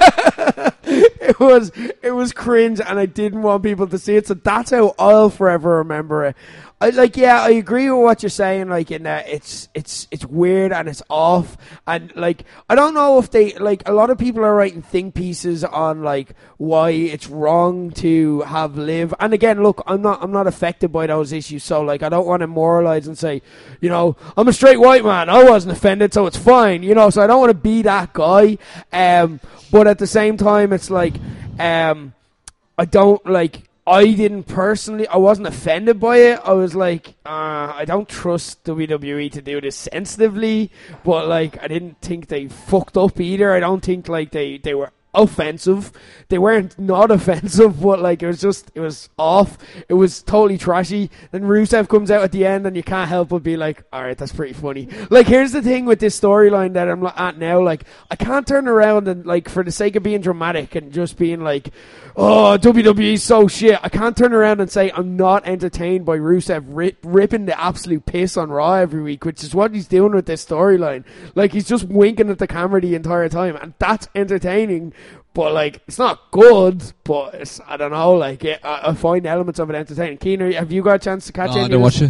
S2: It was it was cringe, and I didn't want people to see it, so that's how I'll forever remember it. I like, yeah, I agree with what you're saying. Like, in that, it's it's it's weird and it's off, and like, I don't know if they like a lot of people are writing think pieces on like why it's wrong to have Liv. And again, look, I'm not I'm not affected by those issues, so like, I don't want to moralize and say, you know, I'm a straight white man, I wasn't offended, so it's fine, you know. So I don't want to be that guy. Um, but at the same time, it's like, um, I don't like. I didn't personally, I wasn't offended by it. I was like, uh, I don't trust W W E to do this sensitively, but like, I didn't think they fucked up either. I don't think like they, they were offensive. They weren't not offensive, but like, it was just, it was off. It was totally trashy. Then Rusev comes out at the end and you can't help but be like, alright, that's pretty funny. Like, here's the thing with this storyline that I'm at now, like, I can't turn around and like, for the sake of being dramatic and just being like, oh, W W E's so shit, I can't turn around and say I'm not entertained by Rusev rip, ripping the absolute piss on Raw every week, which is what he's doing with this storyline. Like, he's just winking at the camera the entire time, and that's entertaining. But like, it's not good, but it's, I don't know, like, it, I, I find elements of it entertaining. Keener, have you got a chance to catch
S4: No,
S2: any
S4: I didn't
S2: of
S4: watch
S2: this?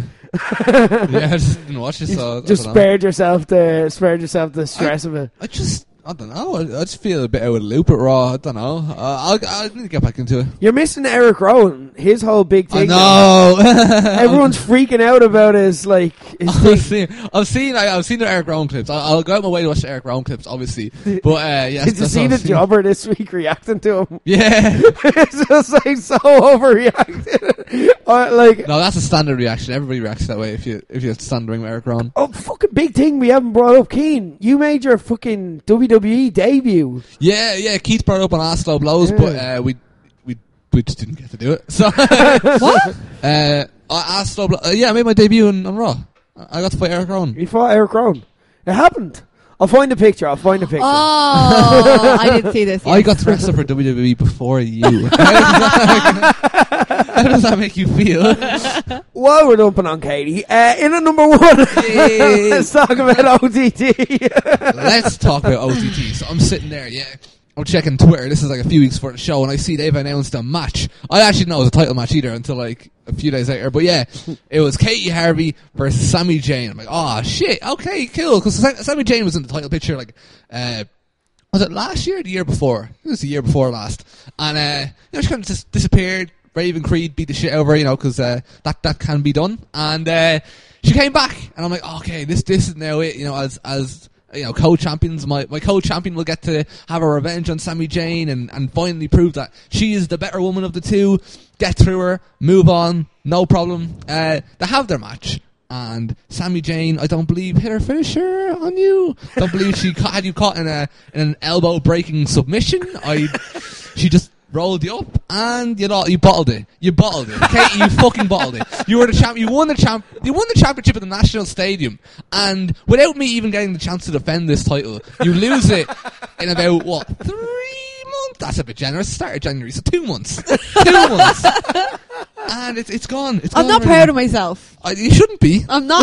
S4: it. Yeah, I just didn't watch it,
S2: You
S4: so I
S2: just
S4: don't know.
S2: spared yourself the spared yourself the stress of it.
S4: I just, I don't know. I, I just feel a bit out of the loop at Raw. I don't know. Uh, I'll, I need to get back into it.
S2: You're missing Eric Rowan. His whole big
S4: I
S2: thing.
S4: know.
S2: Everyone's freaking out about his like his thing.
S4: I've seen, I've seen, I, I've seen the Eric Rowan clips. I'll, I'll go out my way to watch the Eric Rowan clips, obviously. But uh, yes,
S2: Did you
S4: that's
S2: see
S4: what
S2: the
S4: I've seen.
S2: jobber this week reacting to him?
S4: Yeah.
S2: It's just like so overreacted. uh, like,
S4: No, that's a standard reaction. Everybody reacts that way if you if you stand in the ring with Eric Rowan.
S2: oh, fucking big thing we haven't brought up, Keen. You made your fucking W W E debut.
S4: Yeah, yeah. Keith brought it up on Aslo Blows,
S2: Yeah.
S4: but uh, we we we just didn't get to do it. So
S5: What?
S4: Uh, I Aslo Blows. Uh, yeah, I made my debut on, on Raw. I got to fight Eric Rowan.
S2: You fought Eric Rowan. It happened. I'll find a picture. I'll find a picture.
S5: Oh, I didn't see this.
S4: I
S5: Yet.
S4: got to wrestle for W W E before you. How does that, how does that make you feel?
S2: While we're dumping on Katie, uh, in at number one,
S4: Yay.
S2: let's talk about O T T.
S4: Let's talk about O T T. So I'm sitting there, yeah. I'm checking Twitter. This is like a few weeks before the show, and I see they've announced a match. I actually didn't know it was a title match either until like a few days later. But yeah, it was Katie Harvey versus Sami Zayn. I'm like, oh shit, okay, cool. Because Sami Zayn was in the title picture like, uh, was it last year or the year before? It was the year before last. And uh, you know, she kind of just disappeared. Raven Creed beat the shit out of her, you know, because uh, that that can be done. And uh, she came back, and I'm like, okay, this this is now it. You know, as as you know, co-champions, my, my co-champion will get to have a revenge on Sami Zayn and, and finally prove that she is the better woman of the two. Get through her, move on, no problem. Uh, they have their match. And Sami Zayn, I don't believe, hit her finisher on you. Don't believe she ca- had you caught in a in an elbow breaking submission. I, she just rolled you up and you know you bottled it. You bottled it. Katie, you fucking bottled it. You were the champ. You won the champ. You won the championship at the National Stadium, and without me even getting the chance to defend this title, you lose it in about what three months? That's a bit generous. Start of January, so two months. Two months. And it's it's gone. It's
S5: I'm
S4: gone
S5: not
S4: already.
S5: proud of myself.
S4: I, you shouldn't be.
S5: I'm not.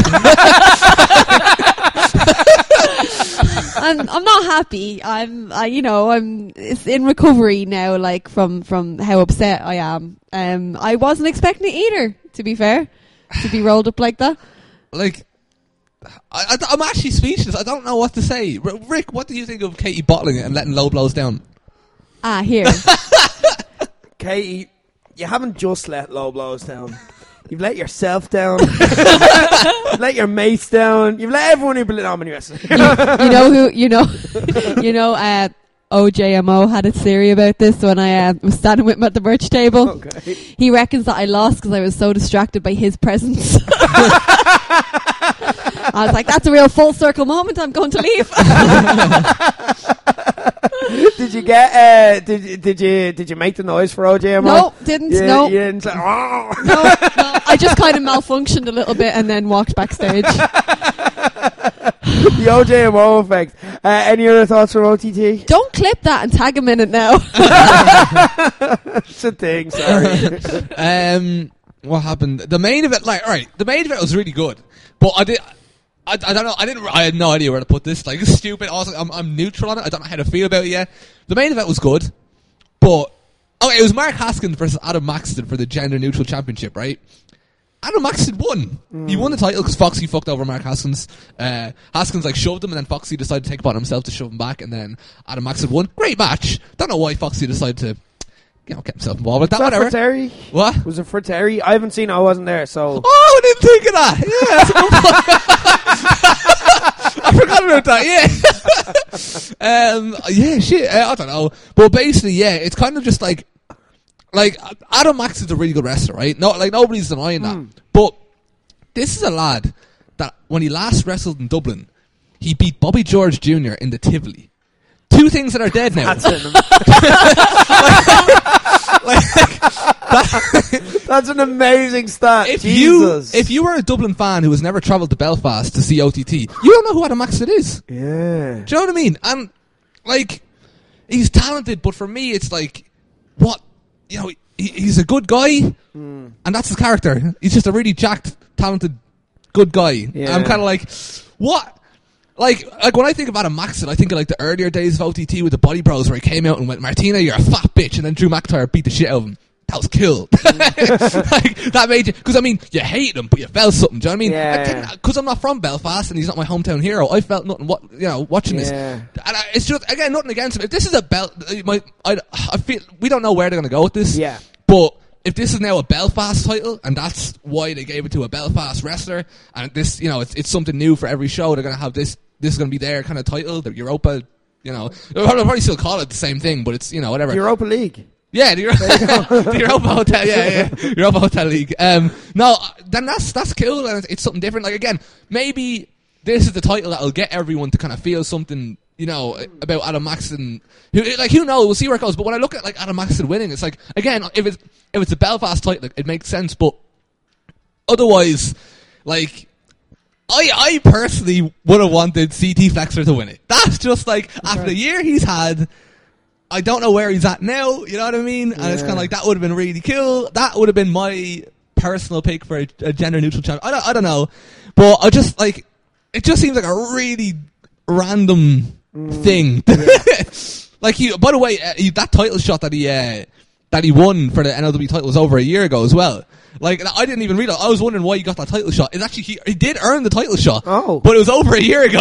S5: I'm I'm not happy. I'm I, you know I'm it's in recovery now. Like from from how upset I am. Um, I wasn't expecting it either. To be fair, to be rolled up like that.
S4: Like, I, I, I'm actually speechless. I don't know what to say. R- Rick, what do you think of Katie bottling it and letting Low Blows down?
S5: Ah, here.
S2: Katie, you haven't just let Low Blows down. You've let yourself down. You've let your mates down. You've let everyone who believes. No, I'm anyway.
S5: you, you know who? You know, you know. Uh, O J M O had a theory about this when I uh, was standing with him at the merch table.
S2: Okay.
S5: He reckons that I lost because I was so distracted by his presence. I was like, "That's a real full circle moment. I'm going to leave."
S2: Did you get? Uh, did you- did you did you make the noise for O J M O?
S5: No, didn't.
S2: You,
S5: no,
S2: you didn't say, "Oh."
S5: no, no. I just kind of malfunctioned a little bit and then walked backstage.
S2: The O J M O effect. Uh, any other thoughts from O T T?
S5: Don't clip that and tag him in it now.
S2: It's a thing. Sorry.
S4: um, what happened? The main event, like, all right, the main event was really good, but I did. I, I don't know. I didn't. I had no idea where to put this. Like, it's stupid. Also, I'm, I'm neutral on it. I don't know how to feel about it yet. The main event was good, but okay, it was Mark Haskins versus Adam Maxton for the gender neutral championship, right? Adam Maxton won. Mm. He won the title because Foxy fucked over Mark Haskins. Uh, Haskins like shoved him, and then Foxy decided to take it upon himself to shove him back, and then Adam Maxton won. Great match. Don't know why Foxy decided to, you know, get himself involved with that.
S2: Was that
S4: Whatever.
S2: for Terry?
S4: What?
S2: Was it for Terry? I haven't seen it. I wasn't there, so.
S4: Oh, I didn't think of that. Yeah, that's a good point. I forgot about that. Yeah. um. Yeah. Shit. Uh, I don't know. But basically, yeah, it's kind of just like, like Adam Maxton's a really good wrestler, right? No, like nobody's denying that.
S2: Mm.
S4: But this is a lad that when he last wrestled in Dublin, he beat Bobby George Junior in the Tivoli. Two things that are dead now.
S2: That's, an,
S4: like, that,
S2: that's an amazing stat.
S4: if
S2: Jesus.
S4: you if you were a Dublin fan who has never travelled to Belfast to see O T T, you don't know who Adam Maxton is.
S2: Yeah.
S4: Do you know what I mean? And like, he's talented, but for me, it's like, what you know, he, he's a good guy,
S2: mm.
S4: and that's his character. He's just a really jacked, talented, good guy.
S2: Yeah.
S4: I'm kind of like, what? Like, like when I think of Adam Maxton, I think of like the earlier days of O T T with the Body Bros, where he came out and went, "Martina, you're a fat bitch," and then Drew McIntyre beat the shit out of him. That was cool. Like, that made you, because I mean, you hate him, but you felt something. Do you know what I mean?
S2: Yeah.
S4: Because I'm not from Belfast and he's not my hometown hero, I felt nothing. What you know, watching this,
S2: Yeah.
S4: and I, it's just again nothing against him. If this is a belt, my, I, I feel we don't know where they're going to go with this.
S2: Yeah.
S4: But if this is now a Belfast title, and that's why they gave it to a Belfast wrestler, and this, you know, it's it's something new for every show. They're going to have this. This is going to be their kind of title, the Europa. You know, they'll probably still call it the same thing, but it's, you know, whatever.
S2: Europa League.
S4: Yeah, the, Euro- the Europa Hotel, yeah, yeah, Europa Hotel League. Um, no, then that's that's cool, and it's, it's something different. Like, again, maybe this is the title that'll get everyone to kind of feel something, you know, about Adam Maxton. Who, like, who knows? We'll see where it goes. But when I look at like Adam Maxton winning, it's like, again, if it's if it's a Belfast title, it makes sense. But otherwise, like, I I personally would have wanted C T Flexer to win it. That's just like, after the year he's had, I don't know where he's at now, you know what I mean? And
S2: Yeah.
S4: it's kind of like, that would have been really cool. That would have been my personal pick for a, a gender neutral champion. I don't, I don't know. But I just, like, it just seems like a really random
S2: Mm.
S4: thing. Yeah. Like, he, by the way, uh, he, that title shot that he, uh, that he won for the N L W title was over a year ago as well. Like, I didn't even read it. I was wondering why he got that title shot. It's actually, he, he did earn the title shot.
S2: Oh.
S4: But it was over a year ago.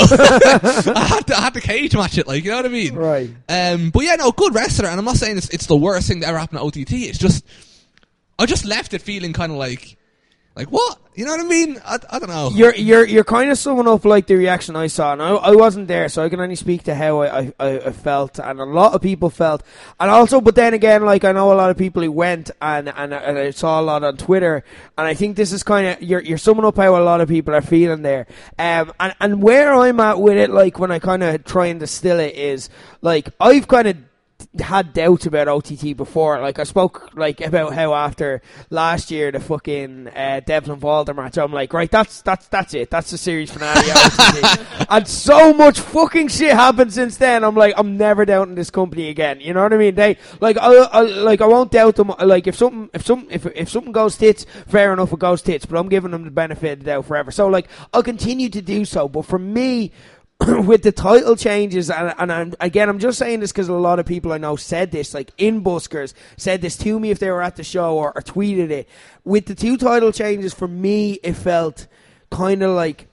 S4: I had to, I had to cage match it, like, you know what I mean?
S2: Right.
S4: Um, but yeah, no, good wrestler, and I'm not saying it's, it's the worst thing that ever happened to O T T. It's just, I just left it feeling kind of like, like what? You know what I mean? I, I don't know.
S2: You're you're you're kind of summing up like the reaction I saw, and I, I wasn't there, so I can only speak to how I, I, I felt, and a lot of people felt, and also, but then again, like I know a lot of people who went, and and, and I saw a lot on Twitter, and I think this is kind of you're you're summing up how a lot of people are feeling there, um, and and where I'm at with it, like when I kind of try and distill it, is like I've kind of had doubts about O T T before. Like I spoke like about how after last year the fucking uh, Devlin Valder match, I'm like, right, that's that's that's it. That's the series finale of O T T. And so much fucking shit happened since then. I'm like, I'm never doubting this company again. You know what I mean? They like I, I like I won't doubt them. Like if something if some if if something goes tits, fair enough, it goes tits. But I'm giving them the benefit of the doubt forever. So like I'll continue to do so. But for me, with the title changes, and, and I'm, again, I'm just saying this because a lot of people I know said this, like in Buskers, said this to me if they were at the show or, or tweeted it. With the two title changes, for me, it felt kind of like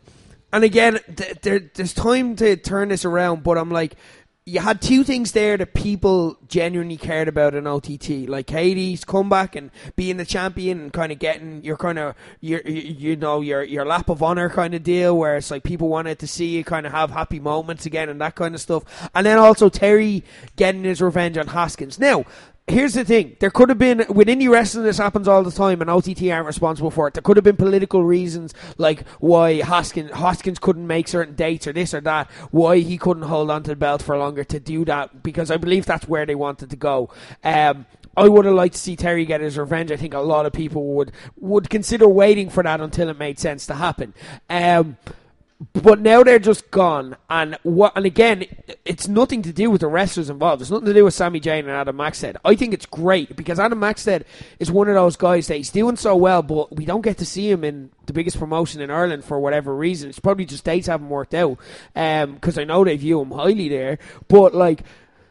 S2: and again, th- there, there's time to turn this around, but I'm like, you had two things there that people genuinely cared about in O T T, like Katie's comeback and being the champion and kind of getting your kind of your you, you know your your lap of honor kind of deal, where it's like people wanted to see you kind of have happy moments again and that kind of stuff, and then also Terry getting his revenge on Haskins. Now, here's the thing. There could have been, with indie wrestling, this happens all the time, and O T T aren't responsible for it. There could have been political reasons, like why Haskins, Haskins couldn't make certain dates or this or that, why he couldn't hold on to the belt for longer to do that, because I believe that's where they wanted to go. Um, I would have liked to see Terry get his revenge. I think a lot of people would, would consider waiting for that until it made sense to happen. Um... But now they're just gone, and what? And again, it's nothing to do with the wrestlers involved. It's nothing to do with Sami Zayn and Adam Maxted. I think it's great because Adam Maxted is one of those guys that he's doing so well, but we don't get to see him in the biggest promotion in Ireland for whatever reason. It's probably just dates haven't worked out, because um, I know they view him highly there. But like,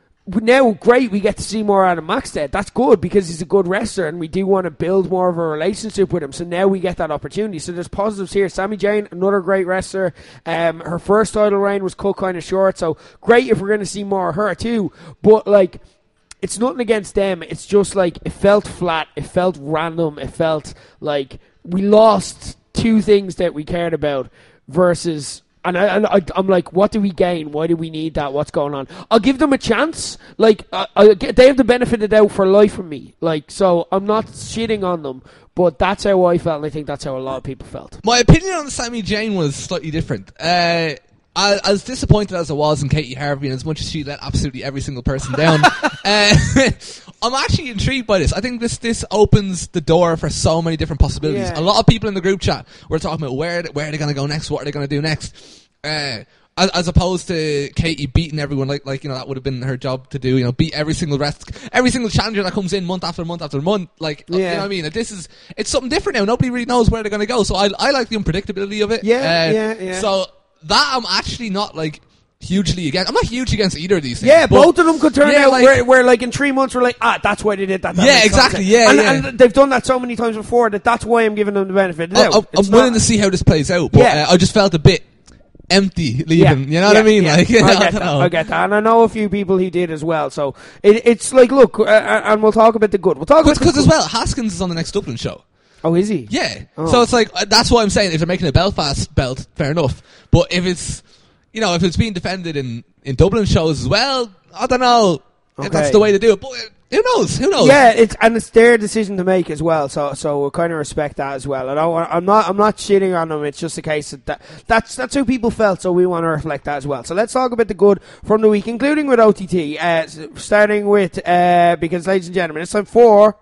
S2: now, great, we get to see more Adam Maxted. That's good because he's a good wrestler and we do want to build more of a relationship with him. So now we get that opportunity. So there's positives here. Sami Zayn, another great wrestler. Um, her first title reign was cut kind of short. So great if we're going to see more of her too. But like, it's nothing against them. It's just like, it felt flat. It felt random. It felt like we lost two things that we cared about versus... And, I, and I, I'm like, what do we gain? Why do we need that? What's going on? I'll give them a chance. Like, I, I, they have the benefit of the doubt for life from me. Like, so I'm not shitting on them, but that's how I felt, and I think that's how a lot of people felt.
S4: My opinion on Sami Zayn was slightly different. Uh, I, as disappointed as I was in Katie Harvey, and as much as she let absolutely every single person down, uh, I'm actually intrigued by this. I think this this opens the door for so many different possibilities.
S2: Yeah.
S4: A lot of people in the group chat were talking about where where are they going to go next, what are they going to do next, uh, as, as opposed to Katie beating everyone like like you know that would have been her job to do. You know, beat every single rest, every single challenger that comes in month after month after month. Like
S2: Yeah.
S4: you know what I mean? This is it's something different now. Nobody really knows where they're going to go. So I I like the unpredictability of it.
S2: Yeah,
S4: uh,
S2: yeah, yeah.
S4: So. That I'm actually not like hugely against. I'm not huge against either of these things.
S2: Yeah,
S4: but
S2: both of them could turn
S4: yeah,
S2: out
S4: like,
S2: where, where, like, in three months we're like, ah, that's why they did that. that
S4: Yeah,
S2: makes
S4: exactly,
S2: sense.
S4: yeah,
S2: and,
S4: yeah.
S2: and they've done that so many times before that that's why I'm giving them the benefit of the
S4: I,
S2: doubt.
S4: I'm,
S2: It's
S4: I'm willing
S2: not-
S4: to see how this plays out, but
S2: Yeah.
S4: uh, I just felt a bit empty leaving.
S2: Yeah,
S4: You know what
S2: yeah,
S4: I mean?
S2: yeah.
S4: Like,
S2: I
S4: I,
S2: get
S4: don't
S2: that.
S4: know.
S2: I get that, and I know a few people who did as well. So it, it's like, look, uh, and we'll talk about the good. We'll talk about the
S4: Because as
S2: good.
S4: well, Haskins is on the next Dublin show.
S2: Oh, is he?
S4: Yeah.
S2: Oh.
S4: So it's like, uh, that's why I'm saying if they're making a Belfast belt, fair enough. But if it's, you know, if it's being defended in, in Dublin shows as well, I don't know
S2: Okay.
S4: if that's the way to do it. But uh, who knows? Who knows?
S2: Yeah, it's and it's their decision to make as well. So so we'll kind of respect that as well. I don't. want- I'm not. I'm not shitting on them. It's just a case of that. That's that's how people felt. So we want to reflect that as well. So let's talk about the good from the week, including with O T T. Uh, s- starting with uh, because, ladies and gentlemen, it's time for.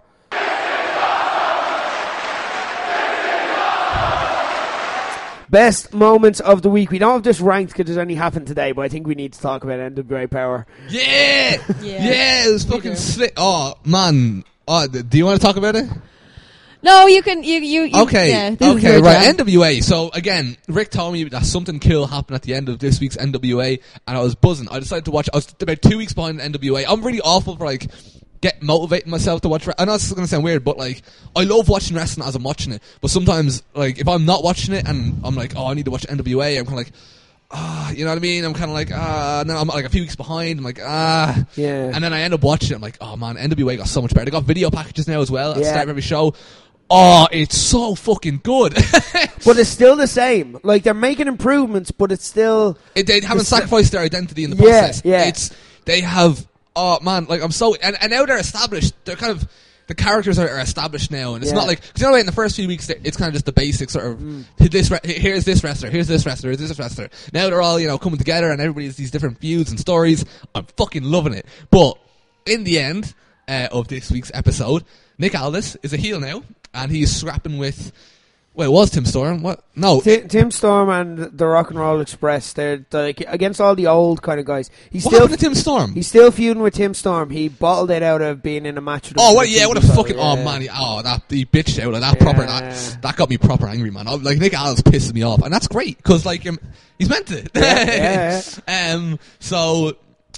S2: Best moments of the week. We don't have this ranked because it's only happened today, but I think we need to talk about N W A Power.
S4: Yeah!
S5: Yeah.
S4: Yeah, it was fucking
S5: do.
S4: slick. Oh, man. Oh, th- do you want to talk about it?
S5: No, you can. You you. you
S4: Okay,
S5: Yeah, this is
S4: okay,
S5: your
S4: right.
S5: jam.
S4: N W A. So again, Rick told me that something cool happened at the end of this week's N W A, and I was buzzing. I decided to watch. I was about two weeks behind N W A. I'm really awful for like get motivating myself to watch. Re- I know this is gonna sound weird, but like I love watching wrestling as I'm watching it. But sometimes, like if I'm not watching it and I'm like, oh, I need to watch N W A, I'm kind of like, ah, you know what I mean? I'm kind of like, ah, and then I'm like a few weeks behind. I'm like, ah,
S2: Yeah.
S4: and then I end up watching it. I'm like, oh man, N W A got so much better. They got video packages now as well at the
S2: Yeah.
S4: start of every show. Oh, it's so fucking good.
S2: But it's still the same. Like, they're making improvements, but it's still.
S4: It, they haven't
S2: It's-
S4: sacrificed their identity in the
S2: Yeah,
S4: process.
S2: yeah.
S4: It's they have. Oh man, like I'm so and, and now they're established. They're kind of the characters are, are established now, and it's
S2: Yeah.
S4: not like cause you know like in the first few weeks they- it's kind of just the basics sort of.
S2: Mm.
S4: This re- here's this wrestler, here's this wrestler, here's this wrestler. Now they're all you know coming together, and everybody has these different feuds and stories. I'm fucking loving it. But in the end uh, of this week's episode, Nick Aldis is a heel now, and he's scrapping with. Well, it was Tim Storm. What? No.
S2: Ti- Tim Storm and the Rock and Roll Express, they're like against all the old kind of guys. He's
S4: What
S2: still
S4: happened to Tim Storm?
S2: he's still feuding with Tim Storm. He bottled it out of being in a match with him.
S4: Oh,
S2: for
S4: what?
S2: the
S4: Yeah, what a
S2: T V
S4: fucking.
S2: show.
S4: Oh
S2: Yeah.
S4: man, he, oh that he bitched out like that
S2: Yeah.
S4: proper. That that got me proper angry, man. I, like Nick Aldis pisses me off, and that's great because like um, he's meant to.
S2: Yeah, yeah,
S4: um. So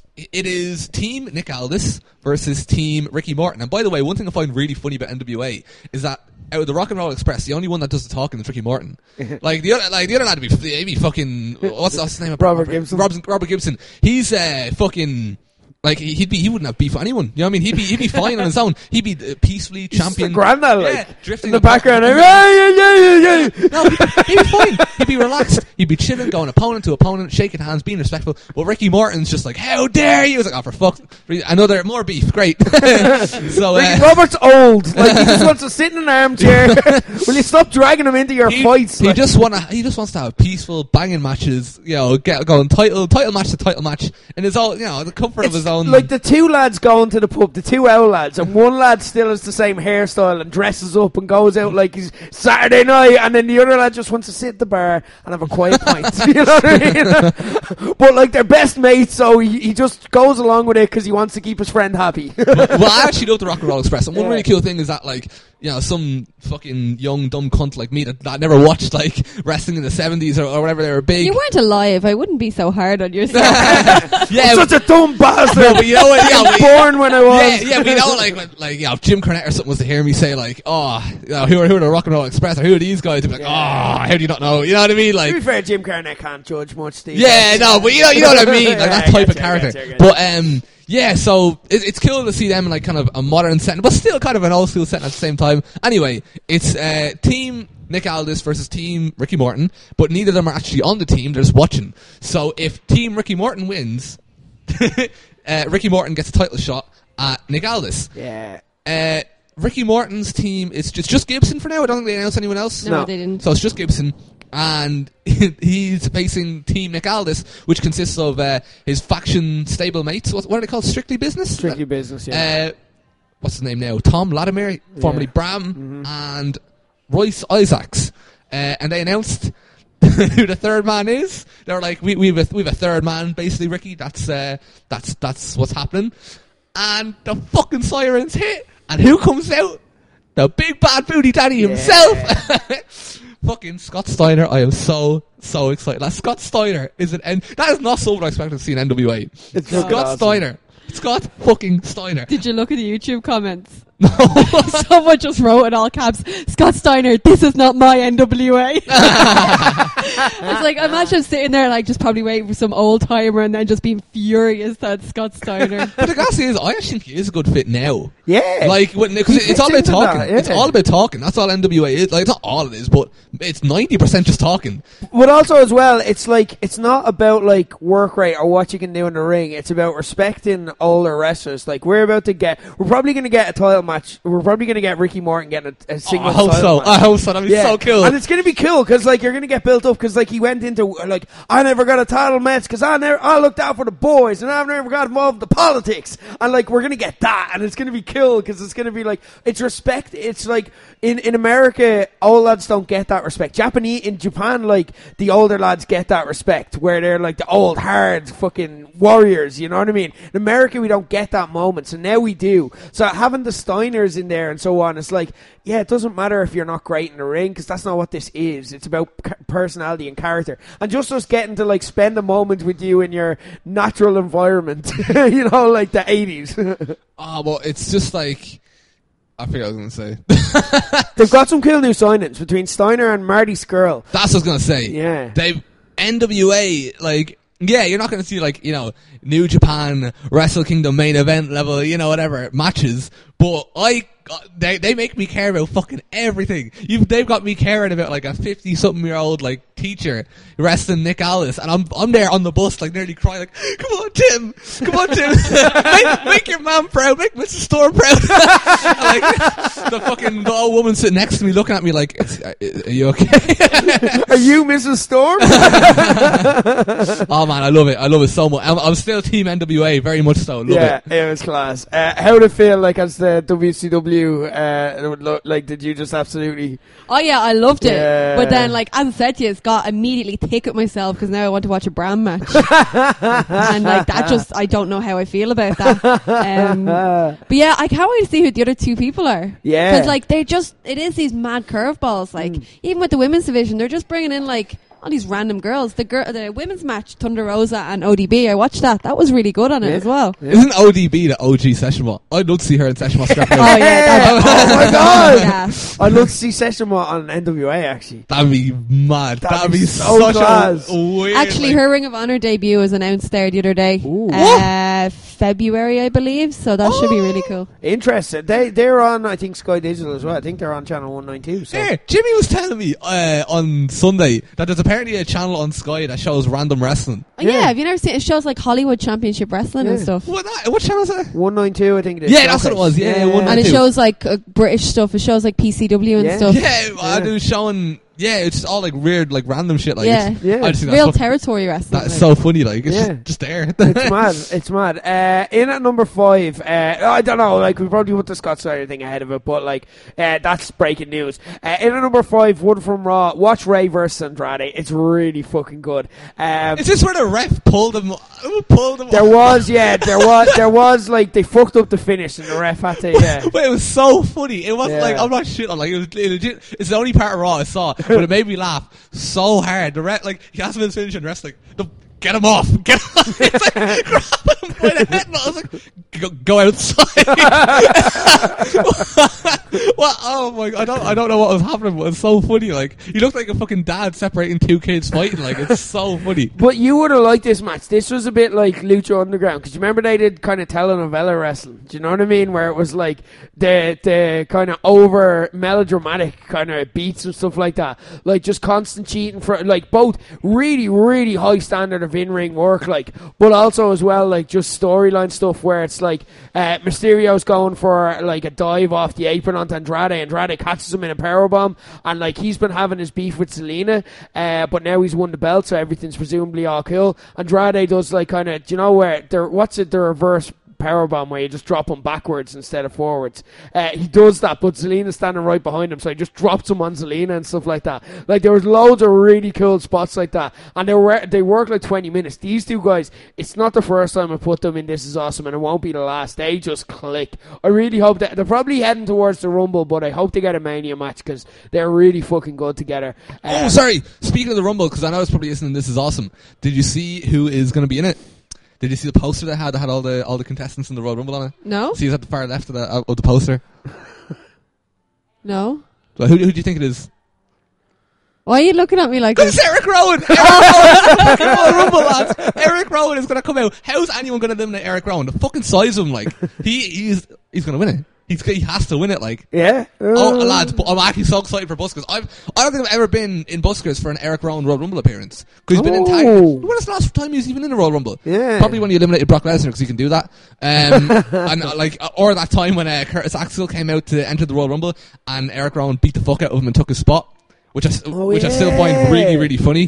S4: it is Team Nick Aldis versus Team Ricky Morton. And by the way, one thing I find really funny about N W A is that out of the Rock and Roll Express, the only one that does the talking is Ricky Morton. like the other, like the other lad would be, they'd be fucking. What's, what's his name?
S2: Robert Gibson.
S4: Robert, Robert Gibson. He's uh, fucking. Like he'd be, he wouldn't have beef with anyone. You know what I mean? He'd be, he'd be fine on his own. He'd be uh, peacefully champion.
S2: Grandad, like
S4: yeah, drifting
S2: in the
S4: apart.
S2: background. Like, yeah, yeah, yeah, yeah, yeah.
S4: No, he'd, he'd be fine. He'd be relaxed. He'd be chilling, going opponent to opponent, shaking hands, being respectful. But Ricky Morton's just like, how dare you? He was like, oh, for fuck. Another, more beef. Great. so, uh,
S2: Ricky Robert's old. Like, he just wants to sit in an armchair. Will you stop dragging him into your
S4: he,
S2: fights?
S4: He
S2: like?
S4: just wanna, he just wants to have peaceful, banging matches, you know, get going title, title match to title match. And it's all, you know, the comfort
S2: It's
S4: of his own.
S2: like the two lads going to the pub, the two owl lads, and one lad still has the same hairstyle and dresses up and goes out like he's Saturday night, and then the other lad just wants to sit at the bar and have a quiet pint. You know what I mean? But like they're best mates, so he, he just goes along with it because he wants to keep his friend happy.
S4: well, I actually love the Rock and Roll Express, and one
S2: Yeah.
S4: really cool thing is that, like, you know, some fucking young dumb cunt like me that, that never watched like wrestling in the seventies or, or whatever, they were big.
S5: You weren't alive. I wouldn't be so hard on yourself.
S4: yeah,
S2: I'm such a dumb bastard.
S4: no, but you know what? Yeah,
S2: I was
S4: but-
S2: born when I was.
S4: yeah, yeah, but you know, like, when, like, you know, if Jim Cornette or something was to hear me say, like, oh, you know, who are, who are the Rock and Roll Express, or who are these guys? They'd be like, oh, how do you not know? You know what I mean?
S2: To
S4: Like,
S2: be fair, Jim Carney can't judge much. Steve.
S4: yeah, no, but you know, you know what I mean? Like, that
S2: Yeah, I
S4: type of
S2: get you, I
S4: character.
S2: get you, I get you.
S4: But, um, yeah, so it, it's cool to see them in like kind of a modern setting, but still kind of an old school setting at the same time. Anyway, it's uh, Team Nick Aldis versus Team Ricky Morton, but neither of them are actually on the team, they're just watching. So if Team Ricky Morton wins, uh, Ricky Morton gets a title shot at Nick Aldis.
S2: Yeah.
S4: Uh, Ricky Morton's team is just, just Gibson for now. I don't think they announced anyone else.
S5: No,
S2: No.
S5: they didn't.
S4: So it's just Gibson, and he's facing Team Nick Aldis, which consists of uh, his faction stablemates. What, what are they called? Strictly Business?
S2: Tricky business, yeah.
S4: Uh, what's his name now? Tom Latimer, formerly
S2: Yeah.
S4: Bram,
S2: Mm-hmm.
S4: and Royce Isaacs. Uh, and they announced who the third man is. They were like, we, we, have a, we have a third man, basically, Ricky. That's, uh, that's, that's what's happening. And the fucking sirens hit. And who comes out? The big bad booty daddy himself. Fucking Scott Steiner. I am so, so excited. Like, Scott Steiner is an N- that is not something I expected to see in N W A.
S2: It's
S4: Scott
S2: awesome.
S4: Steiner. Scott fucking Steiner.
S5: Did you look at the YouTube comments?
S4: No.
S5: Someone just wrote in all caps, Scott Steiner, this is not my N W A. It's like, imagine sitting there like just probably waiting for some old timer and then just being furious that Scott Steiner.
S4: But the class is, I actually think he is a good fit now.
S2: Yeah.
S4: Like, when, cause
S2: He
S4: it, it's all about
S2: fits into
S4: talking.
S2: that, yeah.
S4: It's all about talking. That's all N W A is. Like, it's not all it is, but it's ninety percent just talking.
S2: But also as well, it's like it's not about like work rate or what you can do in the ring. It's about respecting older wrestlers. Like we're about to get, we're probably going to get a title match. We're probably going to get Ricky Morton getting a, a
S4: Oh,
S2: single.
S4: I hope
S2: title
S4: so.
S2: match.
S4: I hope so. That'd be so cool.
S2: And it's going to be cool because like you're going to get built up because like he went into like I never got a title match because I never I looked out for the boys and I've never got involved in the politics and like we're going to get that and it's going to be cool because it's going to be like it's respect. It's like in in America old lads don't get that respect. Japanese in Japan like the older lads get that respect where they're like the old hard fucking warriors. You know what I mean? In America we don't get that moment, so now we do. So having the Steiners in there and so on, it's like yeah, it doesn't matter if you're not great in the ring because that's not what this is. It's about ca- personality and character, and just us getting to like spend a moment with you in your natural environment. You know, like the eighties.
S4: Oh, well, it's just like, I forget what I was going to say.
S2: They've got some cool new signings between Steiner and Marty Skrull.
S4: That's what I was going to say.
S2: Yeah.
S4: They N W A, like, yeah, you're not going to see, like, you know, New Japan, Wrestle Kingdom main event level, you know, whatever, matches. But I, they they make me care about fucking everything. You've, they've got me caring about, like, a fifty-something-year-old, like, teacher wrestling Nick Aldis. And I'm I'm there on the bus, like, nearly crying, like, come on, Tim. Come on, Tim. make, make your man proud. Make Missus Storm proud. Like, the fucking the old woman sitting next to me looking at me like, are you okay?
S2: Are you Missus Storm?
S4: Oh man, I love it. I love it so much. I'm, I'm still Team N W A, very much so. Love
S2: yeah,
S4: it.
S2: it was class. Uh, how did it feel like as the W C W? Uh, it would look, like, did you just absolutely?
S5: Oh yeah, I loved it.
S2: Yeah.
S5: But then, like, as I said to you, it's got immediately thick with myself because now I want to watch a Bram match. And like that just, I don't know how I feel about that. Um, but yeah, I can't wait to see who the other two people are.
S2: Yeah.
S5: Because like, they just, it is these mad curveballs. Like,
S2: Mm.
S5: even with the women's division, they're just bringing in like all these random girls. The girl, the women's match, Thunder Rosa and O D B. I watched that. That was really good on it
S2: Yeah.
S5: as well.
S2: Yeah.
S4: Isn't O D B the O G Session Bot? I'd love to see her in Session Bot scrapping
S5: Oh
S4: out.
S5: yeah, that,
S2: Oh my God.
S5: Yeah.
S2: I'd love to see Session Bot on N W A actually.
S4: That'd be mad.
S2: That'd
S4: That'd,
S2: be
S4: be,
S2: so
S4: such
S2: class.
S4: a weird.
S5: Actually,
S4: like,
S5: her Ring of Honor debut was announced there the other day.
S2: Ooh.
S5: Uh, February, I believe. So that should be really cool.
S2: Interesting. They they're on I think Sky Digital as well. I think they're on channel one ninety-two. So
S4: Yeah, Jimmy was telling me uh, on Sunday that there's apparently a channel on Sky that shows random wrestling.
S5: Oh, yeah.
S2: Yeah.
S5: have you never seen it? Shows like Hollywood Championship Wrestling and
S2: Yeah.
S5: stuff.
S4: What that? What channel is that?
S2: one ninety-two I think it is.
S4: Yeah, that's what it was. Yeah, yeah, one
S5: And it
S4: Two.
S5: shows like uh, British stuff. It shows like P C W and
S2: Yeah.
S5: stuff.
S4: Yeah, and
S2: Yeah.
S4: it was showing. Yeah, it's just all like weird, like random shit. Like,
S5: Yeah.
S4: it's,
S2: Yeah.
S4: I just think
S5: Real
S4: that's fucking-
S5: territory wrestling.
S4: That's
S5: like.
S4: so funny. Like, it's
S2: Yeah.
S4: just, just there.
S2: It's mad. It's mad. Uh, in at number five, uh, I don't know. Like we probably put the Scott Steiner thing ahead of it, but like uh, that's breaking news. Uh, in at number five, one from Raw. Watch Ray versus Andrade. It's really fucking good. Um,
S4: It's just where the ref pulled him. Who pulled him?
S2: there was, yeah, there was, there was like they fucked up the finish, and the ref had to, yeah.
S4: But it was so funny. It wasn't
S2: Yeah.
S4: like I'm not shit on. Like it was it legit. It's the only part of Raw I saw, but it made me laugh so hard. The ref, like he has him in his finish, and the ref's like, "No, get him off, get him off." It's like grabbing him by the head, and I was like, "Go, go outside." What? Oh my! I don't. I don't know what was happening, but it's so funny. Like he looked like a fucking dad separating two kids fighting. Like it's so funny.
S2: But you would have liked this match. This was a bit like Lucha Underground, because you remember they did kind of telenovela wrestling. Do you know what I mean? Where it was like the the kind of over melodramatic kind of beats and stuff like that. Like just constant cheating for like both really really high standard of in ring work, like, but also as well like just storyline stuff where it's like uh, Mysterio's going for like a dive off the apron onto Andrade. Andrade catches him in a powerbomb, and like he's been having his beef with Selena, uh, but now he's won the belt, so everything's presumably all cool. Andrade does like kind of, do you know where they're what's it the reverse powerbomb where you just drop him backwards instead of forwards. Uh, he does that, but Zelina's standing right behind him, so he just drops him on Zelina and stuff like that. Like there was loads of really cool spots like that, and they were they work like twenty minutes. These two guys, it's not the first time I put them in This Is Awesome, and it won't be the last. They just click. I really hope that they're probably heading towards the Rumble, but I hope they get a Mania match because they're really fucking good together. Uh,
S4: Oh, sorry. Speaking of the Rumble, because I know it's probably isn't. This is awesome. Did you see who is going to be in it? Did you see the poster they had that had all the all the contestants in the Royal Rumble on it?
S5: No?
S4: See, it's at the far left of the of the poster.
S5: No?
S4: So who who do you think it is?
S5: Why are you looking at me like
S4: Because
S5: this?
S4: it's Eric Rowan. Eric Rowan is the Royal Rumble, lads. Eric Rowan is going to come out. How's anyone going to eliminate Eric Rowan? The fucking size of him, like he he's he's going to win it. He's he has to win it, like.
S2: yeah.
S4: Oh,
S2: Uh,
S4: lads, but I'm actually so excited for Buskers. I've, I don't think I've ever been in Buskers for an Eric Rowan Royal Rumble appearance. Because he's been in tag.
S2: Oh.
S4: When was the last time he was even in a Royal Rumble?
S2: Yeah.
S4: Probably when he eliminated Brock Lesnar, because he can do that. Um, and uh, like, uh, or that time when uh, Curtis Axel came out to enter the Royal Rumble, and Eric Rowan beat the fuck out of him and took his spot. Which I, s-
S2: Oh,
S4: which I still
S2: yeah.
S4: find really, really funny.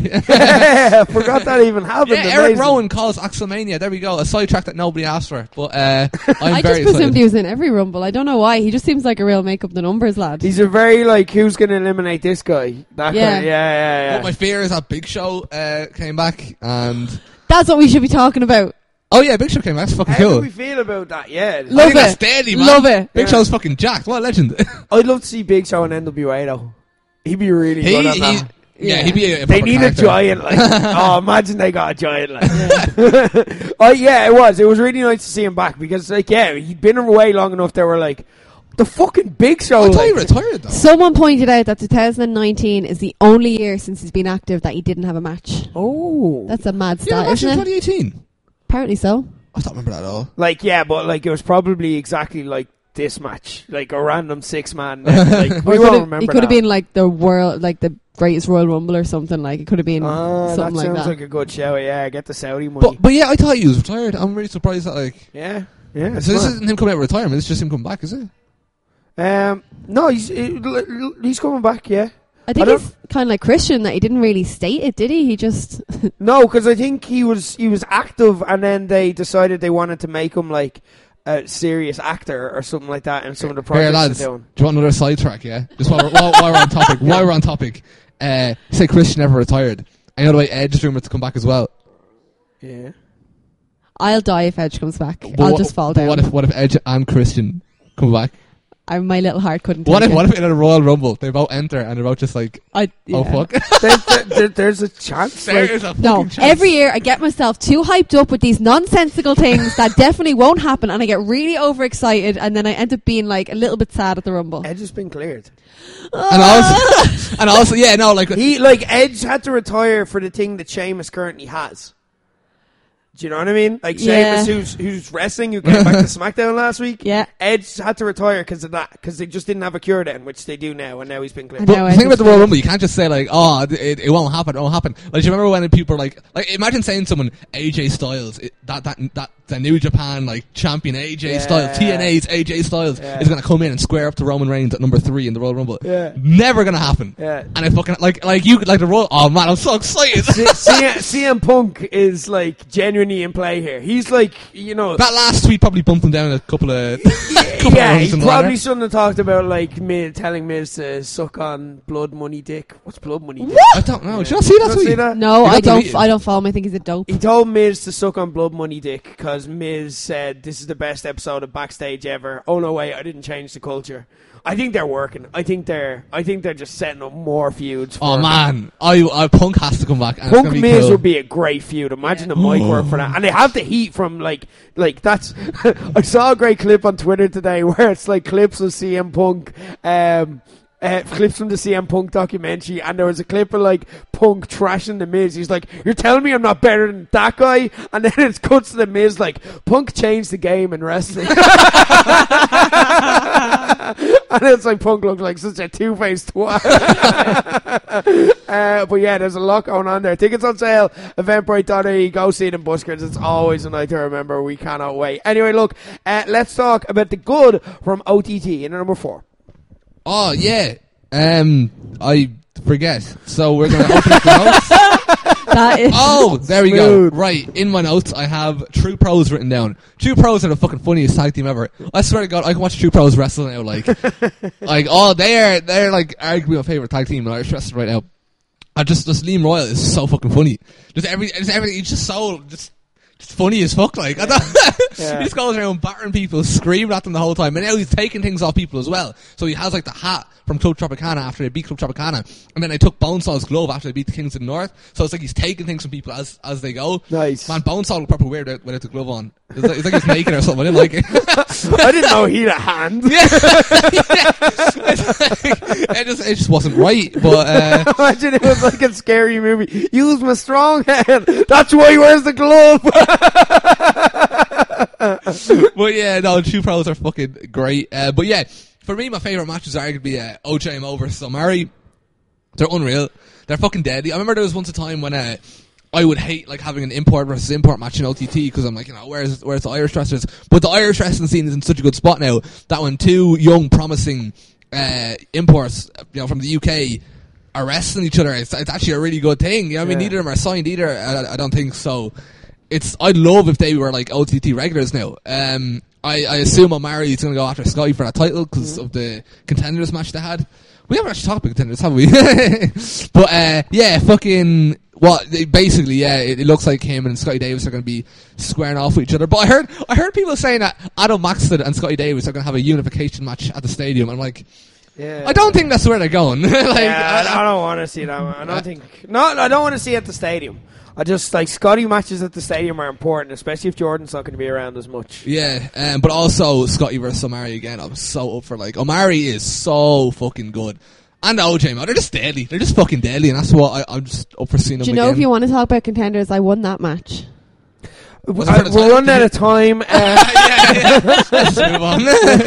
S2: I forgot that even happened.
S4: Yeah, Eric
S2: Amazing.
S4: Rowan calls Axelmania. There we go. A sidetrack that nobody asked for. But uh, I'm
S5: I
S4: very
S5: just presumed
S4: excited.
S5: he was in every Rumble. I don't know why. He just seems like a real make up the numbers lad.
S2: He's a very like, who's going to eliminate this guy? That
S5: Yeah.
S2: kind of, yeah, yeah, yeah.
S4: But my fear is that Big Show uh, came back and...
S5: That's what we should be talking about.
S4: Oh yeah, Big Show came back. That's fucking
S2: How
S4: cool.
S2: do we feel about that? Yeah,
S4: I
S5: Love
S4: think that's
S5: it.
S4: deadly, man.
S5: Love it.
S4: Big
S2: Yeah.
S4: Show's fucking jacked. What a legend.
S2: I'd love to see Big Show and N W A though. He'd be really
S4: he,
S2: good at
S4: he,
S2: that.
S4: yeah,
S5: Yeah.
S4: he'd be a, a
S2: They
S4: proper
S2: need
S4: character.
S2: a giant, like. Oh, imagine they got a giant, like. Oh, yeah, it was. It was really nice to see him back because, like, yeah, he'd been away long enough. They were like, the fucking Big Show.
S4: I thought
S2: like,
S4: he retired though.
S5: Someone pointed out that two thousand nineteen is the only year since he's been active that he didn't have a match.
S2: oh,
S5: That's a mad
S4: Yeah,
S5: stat,
S4: actually
S5: isn't it?
S4: twenty eighteen.
S5: Apparently so.
S4: I don't remember that at all.
S2: like, yeah, but like, it was probably exactly like this match, like a random six man. Like, we
S5: Or
S2: won't
S5: could've-
S2: remember.
S5: He could have
S2: that.
S5: been like the world, like the greatest Royal Rumble or something. Like it could have been
S2: Ah, that
S5: something
S2: sounds
S5: like that.
S2: like a good show. Yeah, get the Saudi money.
S4: But but yeah, I thought he was retired. I'm really surprised that like.
S2: yeah, yeah.
S4: So this
S2: smart.
S4: isn't him coming out of retirement. It's just him coming back, is it?
S2: Um, no, he's he- he's coming back. Yeah.
S5: I think
S2: I don't-
S5: it's kind of like Christian that he didn't really state it, did he? He just
S2: No, because I think he was he was active, and then they decided they wanted to make him like a serious actor or something like that in some of the
S4: Here,
S2: projects
S4: lads.
S2: they're
S4: Do
S2: doing.
S4: you want another sidetrack? Yeah. Just while we're, while, while we're on topic. While we're on topic. Uh, you say Christian never retired. I know the way Edge is rumored to come back as well.
S2: Yeah.
S5: I'll die if Edge comes back.
S4: But
S5: I'll
S4: what-
S5: just fall
S4: but
S5: down.
S4: What if what if Edge and Christian come back?
S5: I, my little heart couldn't.
S4: What
S5: take
S4: if,
S5: it.
S4: what if in a Royal Rumble they both enter and they're both just like,
S5: I, yeah.
S4: oh fuck?
S2: there, there, there, there's a chance.
S4: There
S2: like,
S4: is a fucking
S5: No,
S4: chance.
S5: every year I get myself too hyped up with these nonsensical things that definitely won't happen, and I get really overexcited, and then I end up being like a little bit sad at the Rumble.
S2: Edge has been cleared.
S4: And also, and also, yeah, no, like
S2: He like Edge had to retire for the thing that Sheamus currently has. Do you know what I mean? Like
S5: Yeah.
S2: Sheamus, who's who's wrestling, who came back to SmackDown last week.
S5: Yeah.
S2: Edge had to retire because of that, because they just didn't have a cure then, which they do now, and now he's been cleared.
S5: I
S4: But
S5: know,
S4: the
S5: I
S4: thing about the
S5: just-
S4: Royal Rumble, you can't just say like, oh, it, it won't happen, it won't happen. Like, do you remember when people were like, like, imagine saying someone A J Styles, it, that that that the New Japan like champion A J
S2: Yeah.
S4: Styles, T N A's A J Styles
S2: Yeah.
S4: is gonna come in and square up to Roman Reigns at number three in the Royal Rumble.
S2: Yeah.
S4: Never gonna happen.
S2: Yeah.
S4: And I fucking like like you like the Royal. Oh man, I'm so excited.
S2: C- C- C M Punk is like genuinely in play here. He's like, you know,
S4: That last tweet probably bumped him down a couple of couple
S2: yeah,
S4: of
S2: he
S4: rungs in the
S2: probably
S4: ladder.
S2: shouldn't have talked about like Miz, telling Miz to suck on blood money dick. What's blood money dick?
S4: I don't know. Did you not see that
S2: Did you not
S4: tweet?
S2: see that?
S5: No,
S4: He got
S5: I don't.
S4: deleted.
S5: I don't follow him. I think he's a dope.
S2: He told Miz to suck on blood money dick because Miz said this is the best episode of Backstage ever. Oh no, wait, I didn't change the culture. I think they're working. I think they're. I think they're just setting up more feuds. For
S4: Oh man, I, I Punk has to come back. And it's
S2: Punk
S4: gonna be
S2: Miz
S4: cool.
S2: would be a great feud. Imagine the mic work for that, and they have the heat from like like that's. I saw a great clip on Twitter today where it's like clips of C M Punk. Um, Uh, clips from the C M Punk documentary, and there was a clip of like Punk trashing the Miz. He's like, "You're telling me I'm not better than that guy?" And then it cuts to the Miz like, "Punk changed the game in wrestling." And it's like Punk looks like such a two-faced twat. uh, but yeah, there's a lot going on there. Tickets on sale, eventbrite dot I E. Go see them, buskers. It's always a night to remember. We cannot wait. Anyway, look, uh, let's talk about the good from O T T in number four.
S4: Oh yeah. Um, I forget. So we're gonna open up the notes.
S5: That is.
S4: Oh, there we go.
S2: Smooth.
S4: Right, in my notes I have True Pros written down. True Pros are the fucking funniest tag team ever. I swear to God, I can watch True Pros wrestle now. Like, like oh, they're they're like arguably my favorite tag team in Irish wrestling right now. I just just Liam Royal is so fucking funny. Just every just everything. He's just so just. It's funny as fuck, like. I don't
S2: Yeah.
S4: He just goes around battering people, screaming at them the whole time. And now he's taking things off people as well. So he has, like, the hat from Club Tropicana after they beat Club Tropicana. And then they took Bonesaw's glove after they beat the Kings of the North. So it's like he's taking things from people as as they go.
S2: Nice.
S4: Man, Bonesaw looked proper weird without, without the glove on. It's like, it's like he's naked or something. I didn't like it.
S2: I didn't know he had a hand.
S4: Yeah. It's like, it, just, it just wasn't right. But, uh...
S2: Imagine it was like a scary movie. Use my strong hand. That's why he wears the glove.
S4: But yeah, no, True Pros are fucking great. Uh, but yeah, for me, my favourite matches are arguably uh, O J M O versus Omari. They're unreal. They're fucking deadly. I remember there was once a time when uh, I would hate like having an import versus import match in O T T because I'm like, you know, where's where's the Irish wrestlers? But the Irish wrestling scene is in such a good spot now that when two young, promising uh, imports, you know, from the U K are wrestling each other, it's, it's actually a really good thing. You know, what I mean,
S2: Yeah.
S4: neither of them are signed either. I, I don't think so. It's I'd love if they were like O T T regulars now. Um, I, I assume Omari is going to go after Scotty for that title because of the contenders match they had. We haven't actually talked about contenders, have we? But uh, yeah, fucking what? Well, basically, yeah, it, it looks like him and Scotty Davis are going to be squaring off with each other. But I heard I heard people saying that Adam Maxted and Scotty Davis are going to have a unification match at the stadium. I'm like,
S2: Yeah.
S4: I don't think that's where they're going. like,
S2: yeah, I,
S4: I-
S2: I don't want to see that. I don't think. No, I don't want to see it at the stadium. I just like Scotty matches at the stadium are important, especially if Jordan's not going to be around as much.
S4: Yeah, um, but also Scotty versus Omari again. I'm so up for like Omari is so fucking good, and O J man, they're just deadly. They're just fucking deadly, and that's what I, I'm just up for seeing them
S5: Do you know
S4: again.
S5: if you want to talk about contenders? I won that match.
S4: Was it
S2: Uh,
S4: for the
S2: we're
S4: title?
S2: running out of time. Uh,
S4: yeah, yeah. Let's move on.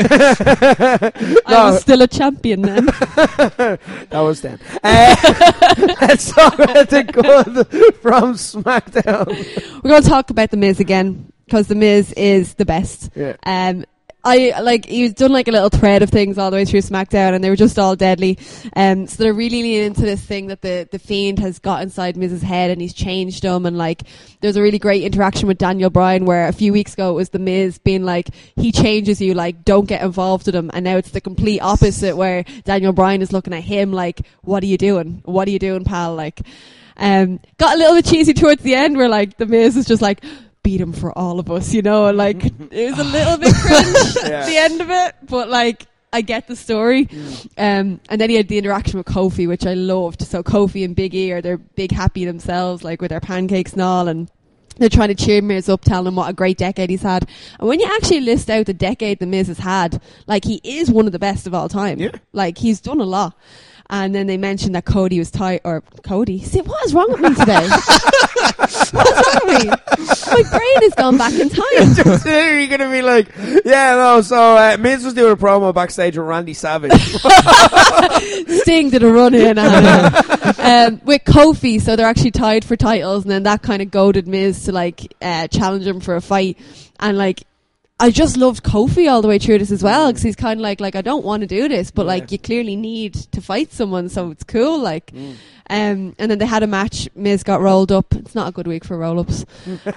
S5: I was still a champion then.
S2: that was then. Uh, let's talk about the good from SmackDown.
S5: We're going to talk about The Miz again because The Miz is the best.
S2: Yeah.
S5: Um, I like he's done like a little thread of things all the way through SmackDown, and they were just all deadly. Um, so they're really leaning into this thing that the the Fiend has got inside Miz's head, and he's changed him. And like, there's a really great interaction with Daniel Bryan where a few weeks ago it was the Miz being like, he changes you, like don't get involved with him, and now it's the complete opposite where Daniel Bryan is looking at him like, what are you doing? What are you doing, pal? Like, um, got a little bit cheesy towards the end where like the Miz is just like, beat him for all of us, you know, and like it was a little bit cringe
S2: Yeah.
S5: at the end of it, but like I get the story. Um, and then he had the interaction with Kofi, which I loved. So Kofi and Big E are they're big happy themselves, like with their pancakes and all, and they're trying to cheer Miz up, telling him what a great decade he's had. And when you actually list out the decade the Miz has had, like, he is one of the best of all time.
S2: Yeah.
S5: Like, he's done a lot. And then they mentioned that Cody was tight, or Cody. See, what is wrong with me today? What's wrong with me? My brain has gone back in time.
S2: Just literally going to be like, yeah, no, so uh, Miz was doing a promo backstage with Randy Savage.
S5: Sting did a run in um, with Kofi, so they're actually tied for titles, and then that kind of goaded Miz to like uh, challenge him for a fight. And like, I just loved Kofi all the way through this as well, because he's kind of like, like I don't want to do this, but
S2: Yeah.
S5: like you clearly need to fight someone, so it's cool. Like, mm. um, and then they had a match. Miz got rolled up. It's not a good week for roll-ups.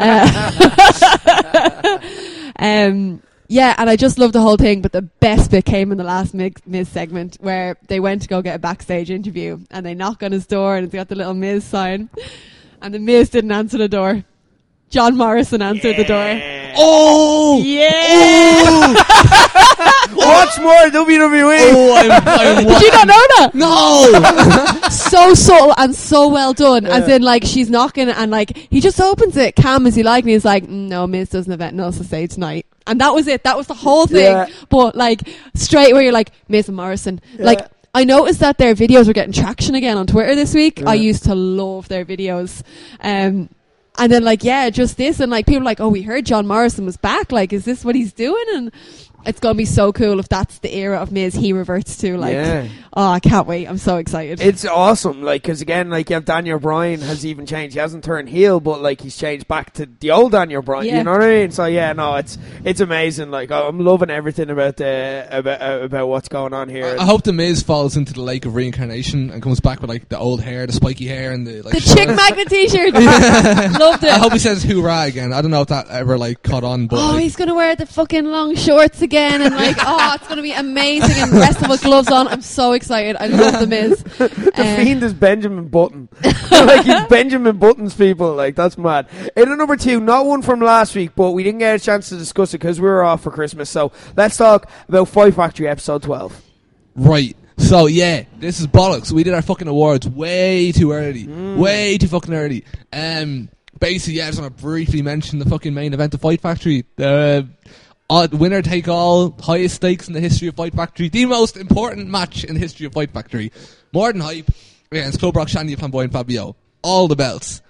S5: uh, um. Yeah, and I just loved the whole thing, but the best bit came in the last Miz, Miz segment where they went to go get a backstage interview, and they knock on his door, and it's got the little Miz sign, and the Miz didn't answer the door. John Morrison answered
S2: Yeah.
S5: the door.
S4: Oh!
S5: Yeah!
S2: Watch more W W E.
S4: Oh, I'm, I'm
S5: Did you not know that?
S4: No!
S5: So subtle and so well done.
S2: Yeah.
S5: As in, like, she's knocking and, like, he just opens it calm as he like, and he's like, mm, no, Miz doesn't have anything else to say tonight. And that was it. That was the whole thing.
S2: Yeah.
S5: But, like, straight away you're like, Miz and Morrison.
S2: Yeah.
S5: Like, I noticed that their videos were getting traction again on Twitter this week.
S2: Yeah.
S5: I used to love their videos. Um, and then, like, yeah, just this. And, like, people are like, oh, we heard John Morrison was back. Like, is this what he's doing? And it's going to be so cool if that's the era of Miz he reverts to. Like,
S2: Yeah.
S5: oh, I can't wait. I'm so excited.
S2: It's awesome, like, because again, like, you have Daniel Bryan has even changed. He hasn't turned heel, but like, he's changed back to the old Daniel Bryan.
S5: Yeah.
S2: You know what I mean? So yeah, no, it's it's amazing. Like, I'm loving everything about the about uh, about what's going on here.
S4: I hope the Miz falls into the lake of reincarnation and comes back with like the old hair, the spiky hair, and the like.
S5: The
S4: short-
S5: Chick Magnet t-shirt. Loved it.
S4: I hope he says hoorah again. I don't know if that ever like caught on, but
S5: Oh,
S4: like,
S5: he's going to wear the fucking long shorts again, and like, oh, it's going to be amazing, and the rest of with gloves on. I'm so excited. I love the Miz.
S2: The
S5: Um,
S2: Fiend is Benjamin Button. Like, he's Benjamin Button's people. Like, that's mad. In at number two, not one from last week, but we didn't get a chance to discuss it because we were off for Christmas. So let's talk about Fight Factory episode twelve.
S4: right. So yeah, this is bollocks. We did our fucking awards way too early, way too fucking early. Um, basically, yeah, I just want to briefly mention the fucking main event of Fight Factory. The uh, winner take all, highest stakes in the history of Fight Factory, the most important match in the history of Fight Factory. More than hype against Club Rock, Shandy, Flamboyant, Fabio. All the belts.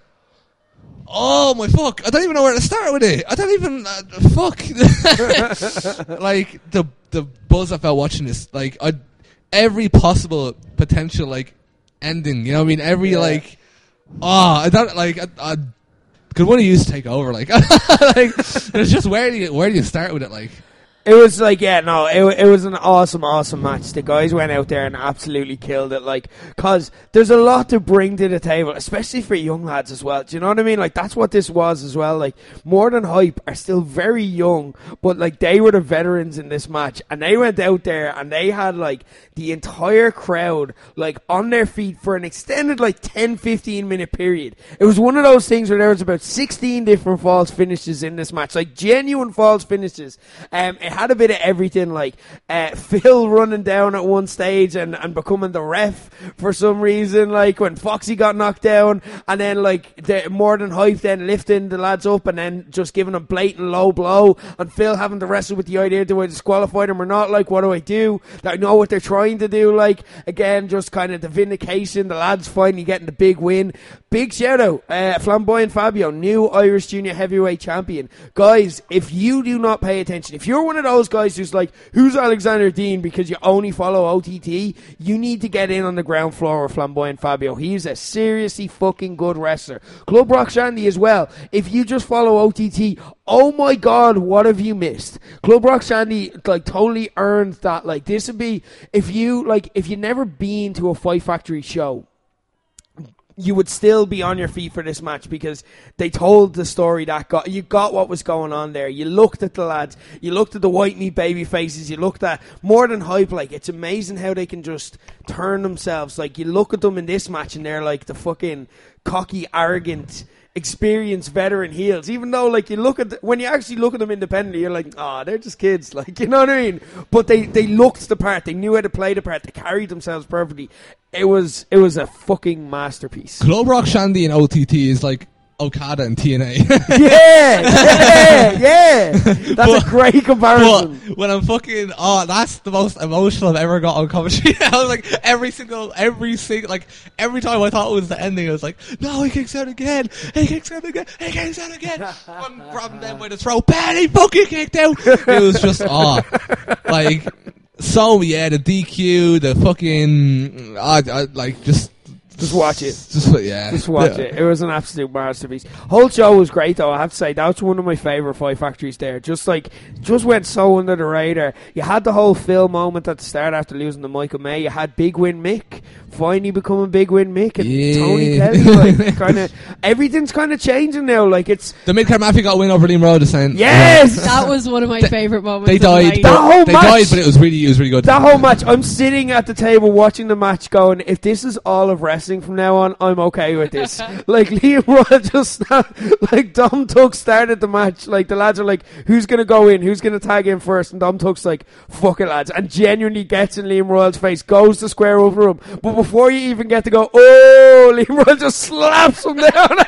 S4: Oh my fuck! I don't even know where to start with it. I don't even uh, fuck. Like the the buzz I felt watching this, like I, every possible potential like ending. You know what I mean? Every
S2: Yeah.
S4: like, oh, I don't like. I, I, could one of you take over? Like, like it's just where do you where do you start with it? Like,
S2: It was like, yeah, no, it, it was an awesome, awesome match. The guys went out there and absolutely killed it, like, cause there's a lot to bring to the table, especially for young lads as well. Do you know what I mean? Like, that's what this was as well. Like, More Than Hype are still very young, but like, they were the veterans in this match, and they went out there and they had like the entire crowd like on their feet for an extended like ten, fifteen minute period. It was one of those things where there was about sixteen different false finishes in this match, like genuine false finishes. Um, it had a bit of everything, like uh, Phil running down at one stage and, and becoming the ref for some reason, like when Foxy got knocked down, and then like the More Than Hype then lifting the lads up and then just giving them blatant low blow, and Phil having to wrestle with the idea, do I disqualify them or not? Like, what do I do? I know what they're trying to do. Like, again, just kind of the vindication, the lads finally getting the big win. Big shout out, uh, Flamboyant Fabio, new Irish Junior Heavyweight Champion. Guys, if you do not pay attention, if you're one of those guys who's like, who's Alexander Dean because you only follow O T T, you need to get in on the ground floor with Flamboyant Fabio. He's a seriously fucking good wrestler. Club Rock Shandy as well. If you just follow O T T, oh my god, what have you missed? Club Rock Shandy like totally earned that. Like, this would be, if you like, if you never been to a Fight Factory show, you would still be on your feet for this match because they told the story that got, you got what was going on there. You looked at the lads, you looked at the white meat baby faces, you looked at More Than Hype. Like, it's amazing how they can just turn themselves. Like, you look at them in this match and they're like the fucking cocky, arrogant, experienced veteran heels. Even though, like, you look at the, when you actually look at them independently, you're like, oh, they're just kids, like, you know what I mean? But they they looked the part. They knew how to play the part. They carried themselves perfectly. It was it was a fucking masterpiece.
S4: Club Rock Shandy in O T T is like Okada and T N A.
S2: yeah, yeah, yeah. That's
S4: but,
S2: a great comparison.
S4: But when I'm fucking, oh, that's the most emotional I've ever got on commentary. I was like, every single, every single, like, every time I thought it was the ending, I was like, no, he kicks out again, he kicks out again, he kicks out again. I'm grabbing them by the throat, Ben, he fucking kicked out. It was just, oh, like, so, yeah, the D Q, the fucking, uh, uh, like, just,
S2: Just watch it.
S4: Just yeah.
S2: Just watch
S4: yeah.
S2: it. It was an absolute masterpiece. Whole show was great, though. I have to say that's one of my favourite Fight Factories. There, just like, just went so under the radar. You had the whole Phil moment at the start after losing to Michael May. You had Big Win Mick finally becoming Big Win Mick and
S4: yeah.
S2: Tony Kelly. Like, kind of everything's kind of changing now. Like it's
S4: the Midcard Mafia got a win over Liam Rowe this time.
S2: Yes,
S5: that was one of my favourite moments.
S4: They died.
S5: The
S2: that whole
S4: they
S2: match,
S4: died, but it was really, it was really good.
S2: That whole match. I'm sitting at the table watching the match, going, "If this is all of wrestling from now on, I'm okay with this." Like Liam Rowe just like Dom Tuck started the match. Like the lads are like, "Who's gonna go in? Who's gonna tag in first?" And Dom Tuck's like, "Fuck it, lads," and genuinely gets in Liam Royal's face, goes to square over him. But before you even get to go, oh, Liam Royal just slaps him down.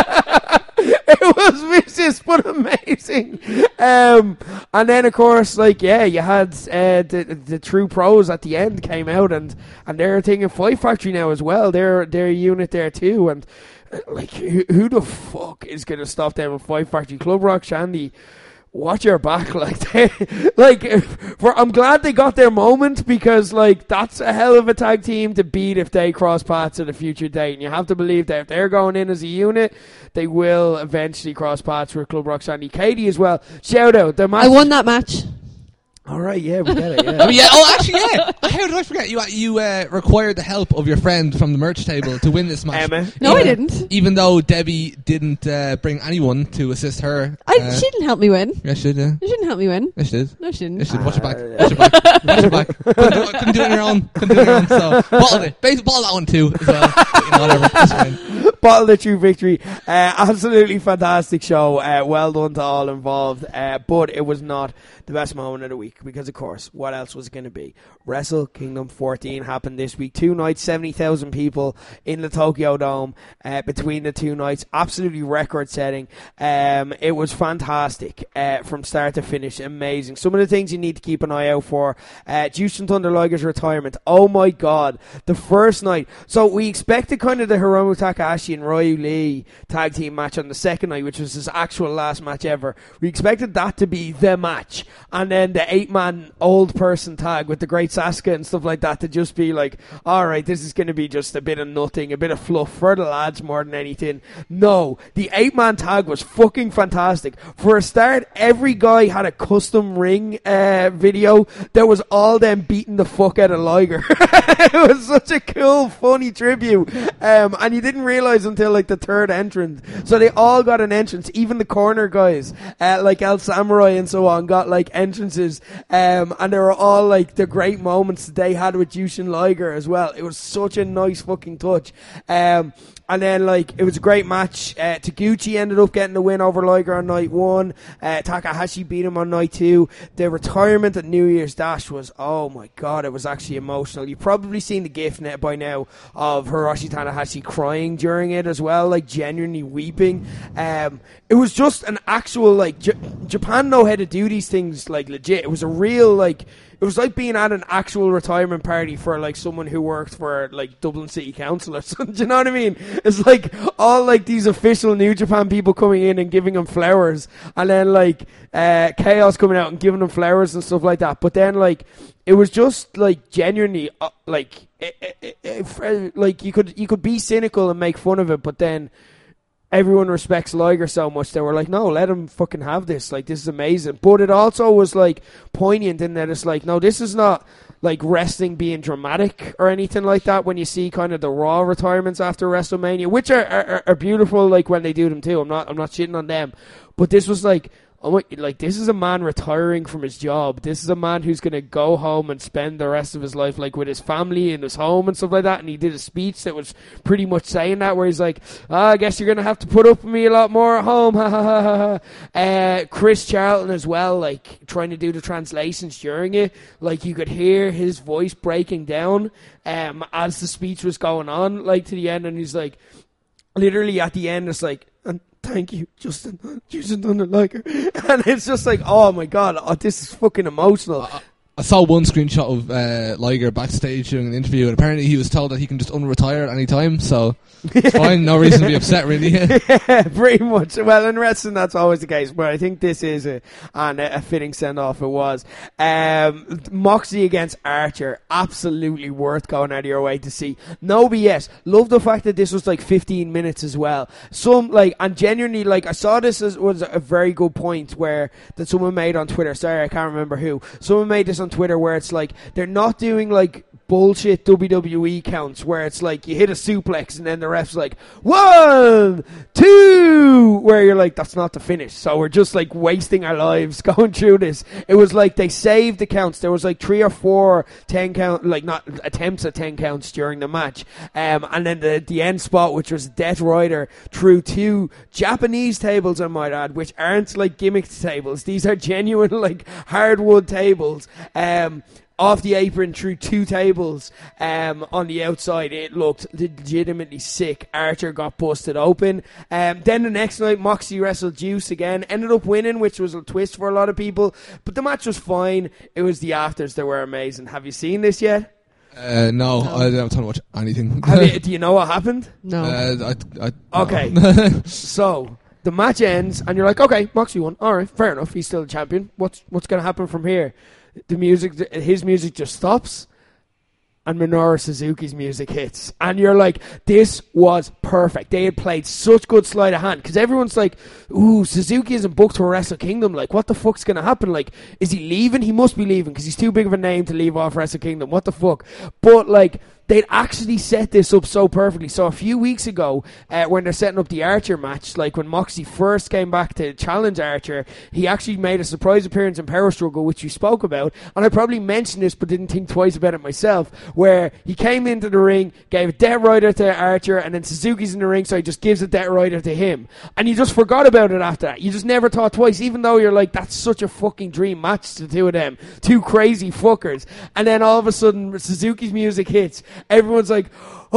S2: It was vicious but amazing. Um, and then of course, like yeah, you had uh, the the true pros at the end came out, and and they're a thing in Fight Factory now as well. They're they're a unit there too, and uh, like who, who the fuck is gonna stop them in Fight Factory? Club Rock Shandy, watch your back, like they, like for I'm glad they got their moment, because like that's a hell of a tag team to beat if they cross paths at a future date, and you have to believe that if they're going in as a unit, they will eventually cross paths with Club Rock Shandy. Katie as well, shout out the match.
S5: I won that match.
S2: All right, yeah, we get it. Yeah.
S4: I mean, yeah. Oh, actually, yeah. How did I forget? You you uh, required the help of your friend from the merch table to win this match.
S2: Emma.
S5: No,
S4: even,
S5: I didn't.
S4: Even though Debbie didn't uh, bring anyone to assist her.
S5: I,
S4: uh,
S5: she didn't help me win.
S4: Yeah, she did. Yeah.
S5: She didn't help me win.
S4: Yeah, she did.
S5: No, she didn't.
S4: Yeah, she did. Watch your back.
S2: Uh,
S4: Watch your back. Watch your back. Couldn't do, couldn't do it on your own. Couldn't do it on your own. So bottled it. Basically, bottled that one too as well. But, you know, whatever. That's fine.
S2: Bottle the true victory. Uh, absolutely fantastic show. Uh, well done to all involved. Uh, but it was not the best moment of the week, because of course, what else was it going to be? Wrestle Kingdom fourteen happened this week. Two nights, seventy thousand people in the Tokyo Dome uh, between the two nights. Absolutely record setting. Um, it was fantastic uh, from start to finish. Amazing. Some of the things you need to keep an eye out for. Uh, Jushin Thunder Liger's retirement. Oh my god. The first night. So we expected kind of the Hiromu Takahashi and Ryu Lee tag team match on the second night, which was his actual last match ever. We expected that to be the match. And then the eight-man old person tag with the great Sasuke and stuff like that to just be like, alright, this is going to be just a bit of nothing, a bit of fluff for the lads more than anything. No, the eight-man tag was fucking fantastic. For a start, every guy had a custom ring uh, video that was all them beating the fuck out of Liger. It was such a cool, funny tribute. Um, and you didn't realise until like the third entrance. So they all got an entrance, even the corner guys, uh, like El Samurai and so on, got like entrances, um, and they were all like the great moments that they had with Jushin Liger as well. It was such a nice fucking touch. Um, and then, like, it was a great match. Uh, Taguchi ended up getting the win over Liger on night one. Uh, Takahashi beat him on night two. The retirement at New Year's Dash was, oh my god, it was actually emotional. You've probably seen the gif net by now of Hiroshi Tanahashi crying during it as well, like genuinely weeping. Um, it was just an actual, like, J- Japan know how to do these things, like, legit. It was a real, like, it was like being at an actual retirement party for like someone who worked for like Dublin City Council or something. Do you know what I mean? It's like all like these official New Japan people coming in and giving them flowers, and then like uh, Chaos coming out and giving them flowers and stuff like that. But then like it was just like genuinely uh, like it, it, it, it, like you could you could be cynical and make fun of it, but then everyone respects Liger so much they were like, no, let him fucking have this, like this is amazing. But it also was like poignant in that it's like, no, this is not like wrestling being dramatic or anything like that. When you see kind of the Raw retirements after WrestleMania, which are, are, are beautiful, like when they do them too, I'm not I'm not shitting on them, but this was like, oh my, like, this is a man retiring from his job. This is a man who's going to go home and spend the rest of his life, like, with his family in his home and stuff like that. And he did a speech that was pretty much saying that, where he's like, oh, I guess you're going to have to put up with me a lot more at home. Ha ha ha ha. Uh, Chris Charlton as well, like, trying to do the translations during it. Like, you could hear his voice breaking down um, as the speech was going on, like, to the end. And he's like, literally at the end, it's like, and thank you, Justin, Justin Underliker. And it's just like, oh my god, oh, this is fucking emotional.
S4: I, I saw one screenshot of uh, Liger backstage during an interview, and apparently he was told that he can just unretire at any time, so it's fine, no reason to be upset, really.
S2: Yeah, pretty much. Well, in wrestling, that's always the case, but I think this is a, and a, a fitting send-off it was. Um, Moxley against Archer, absolutely worth going out of your way to see. No B S. Love the fact that this was like fifteen minutes as well. Some, like, and genuinely, like, I saw this as was a very good point where, that someone made on Twitter, sorry, I can't remember who, someone made this on Twitter where it's like, they're not doing, like, bullshit W W E counts where it's like you hit a suplex and then the ref's like one, two, where you're like, that's not the finish, so we're just like wasting our lives going through this. It was like they saved the counts. There was like three or four ten count, like not attempts at ten counts during the match, um, and then the the end spot, which was Death Rider through two Japanese tables, I might add, which aren't like gimmick tables. These are genuine like hardwood tables, um off the apron through two tables um, on the outside. It looked legitimately sick. Archer got busted open. Um, then the next night, Moxley wrestled Juice again. Ended up winning, which was a twist for a lot of people. But the match was fine. It was the afters that were amazing. Have you seen this yet?
S4: Uh, no,
S5: No.
S4: I don't have time to watch anything.
S2: Have you, do you know what happened?
S5: No.
S4: Uh, I, I,
S2: Okay.
S4: no.
S2: So the match ends, and you're like, okay, Moxley won. All right, fair enough. He's still the champion. What's what's going to happen from here? The music, his music just stops, and Minoru Suzuki's music hits, and you're like, this was perfect. They had played such good sleight of hand, because everyone's like, ooh, Suzuki isn't booked for Wrestle Kingdom, like, what the fuck's gonna happen? Like, is he leaving? He must be leaving, because he's too big of a name to leave off Wrestle Kingdom. What the fuck? But like, they'd actually set this up so perfectly. So a few weeks ago, uh, when they're setting up the Archer match, like when Moxley first came back to challenge Archer, he actually made a surprise appearance in Power Struggle, which we spoke about, and I probably mentioned this but didn't think twice about it myself, where he came into the ring, gave a Death Rider to Archer, and then Suzuki's in the ring, so he just gives a Death Rider to him. And you just forgot about it after that. You just never thought twice, even though you're like, that's such a fucking dream match, the two of them. Two crazy fuckers. And then all of a sudden, Suzuki's music hits. Everyone's like,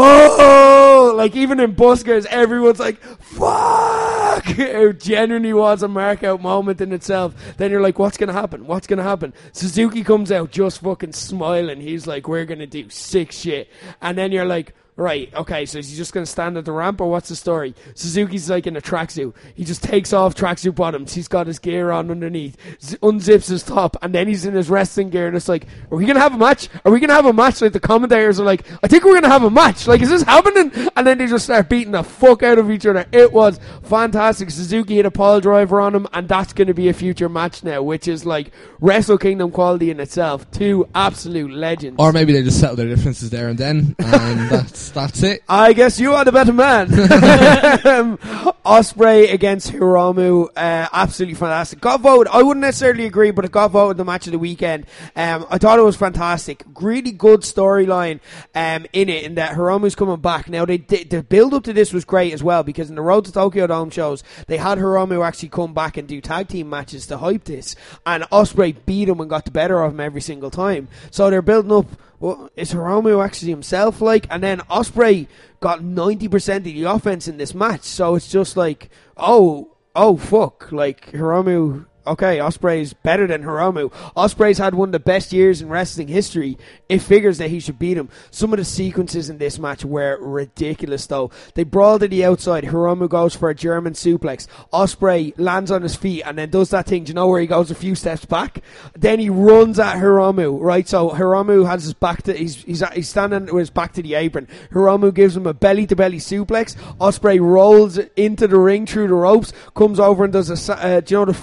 S2: oh, like even in buskers, everyone's like, fuck. It genuinely was a mark out moment in itself. Then you're like, what's gonna happen? What's gonna happen? Suzuki comes out just fucking smiling. He's like, we're gonna do sick shit. And then you're like, right, okay, so is he just going to stand at the ramp, or what's the story? Suzuki's like in a tracksuit. He just takes off tracksuit bottoms. He's got his gear on underneath, z- unzips his top, and then he's in his wrestling gear, and it's like, are we going to have a match? Are we going to have a match? Like, the commentators are like, I think we're going to have a match. Like, is this happening? And then they just start beating the fuck out of each other. It was fantastic. Suzuki hit a pile driver on him, and that's going to be a future match now, which is like Wrestle Kingdom quality in itself. Two absolute legends.
S4: Or maybe they just settle their differences there and then, and that's that's it.
S2: I guess you are the better man. um, Ospreay against Hiromu, uh, absolutely fantastic. Got voted. I wouldn't necessarily agree, but it got voted the match of the weekend. Um, I thought it was fantastic. Really good storyline um, in it, in that Hiromu's coming back. Now, they, they, the build up to this was great as well, because in the Road to Tokyo Dome shows, they had Hiromu actually come back and do tag team matches to hype this, and Ospreay beat him and got the better of him every single time. So they're building up, well, is Hiromu actually himself like? And then Ospreay got ninety percent of the offense in this match, so it's just like, oh, oh fuck, like Hiromu, okay, Ospreay's better than Hiromu. Ospreay's had one of the best years in wrestling history. It figures that he should beat him. Some of the sequences in this match were ridiculous, though. They brawl to the outside. Hiromu goes for a German suplex. Ospreay lands on his feet and then does that thing. Do you know where he goes a few steps back? Then he runs at Hiromu, right? So Hiromu has his back to, he's he's, he's standing with his back to the apron. Hiromu gives him a belly-to-belly suplex. Ospreay rolls into the ring through the ropes, comes over and does a, uh, do you know the flipping side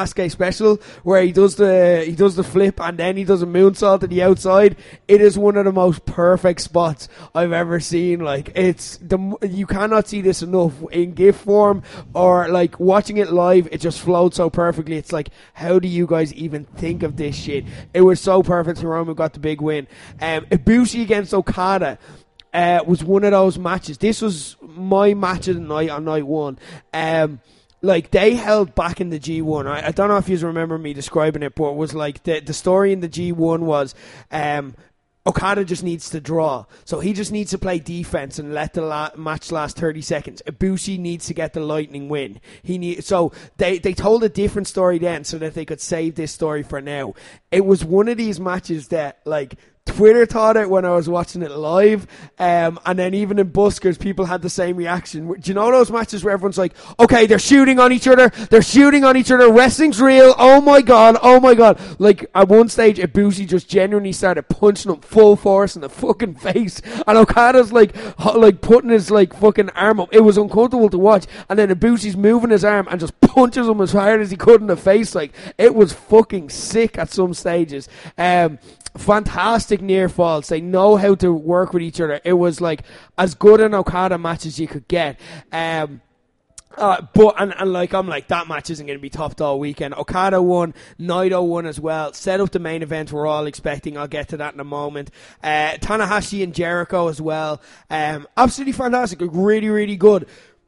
S2: Sasuke special where he does the he does the flip and then he does a moonsault to the outside. It is one of the most perfect spots I've ever seen. Like, it's the you cannot see this enough in GIF form or like watching it live. It just flowed so perfectly. It's like, how do you guys even think of this shit? It was so perfect. Hiromu got the big win. Um, Ibushi against Okada. Uh, was one of those matches. This was my match of the night on night one. Um, like, they held back in the G one. I, I don't know if you remember me describing it, but it was like the, the story in the G one was um, Okada just needs to draw. So he just needs to play defense and let the la- match last thirty seconds. Ibushi needs to get the lightning win. He need- So they, they told a different story then so that they could save this story for now. It was one of these matches that, like, Twitter thought it when I was watching it live, um, and then even in Buskers, people had the same reaction. Do you know those matches where everyone's like, okay, they're shooting on each other, they're shooting on each other, wrestling's real, oh my god, oh my god. Like, at one stage, Ibushi just genuinely started punching him full force in the fucking face, and Okada's like, like putting his like fucking arm up. It was uncomfortable to watch, and then Ibushi's moving his arm and just punches him as hard as he could in the face. Like, it was fucking sick at some stages. Um, Fantastic near falls. They know how to work with each other. It was like as good an Okada match as you could get. Um, uh, but and, and like I'm like that match isn't going to be topped all weekend. Okada won, Naito won as well. Set up the main event we're all expecting. I'll get to that in a moment. Uh, Tanahashi and Jericho as well. Um, absolutely fantastic. Really, really good.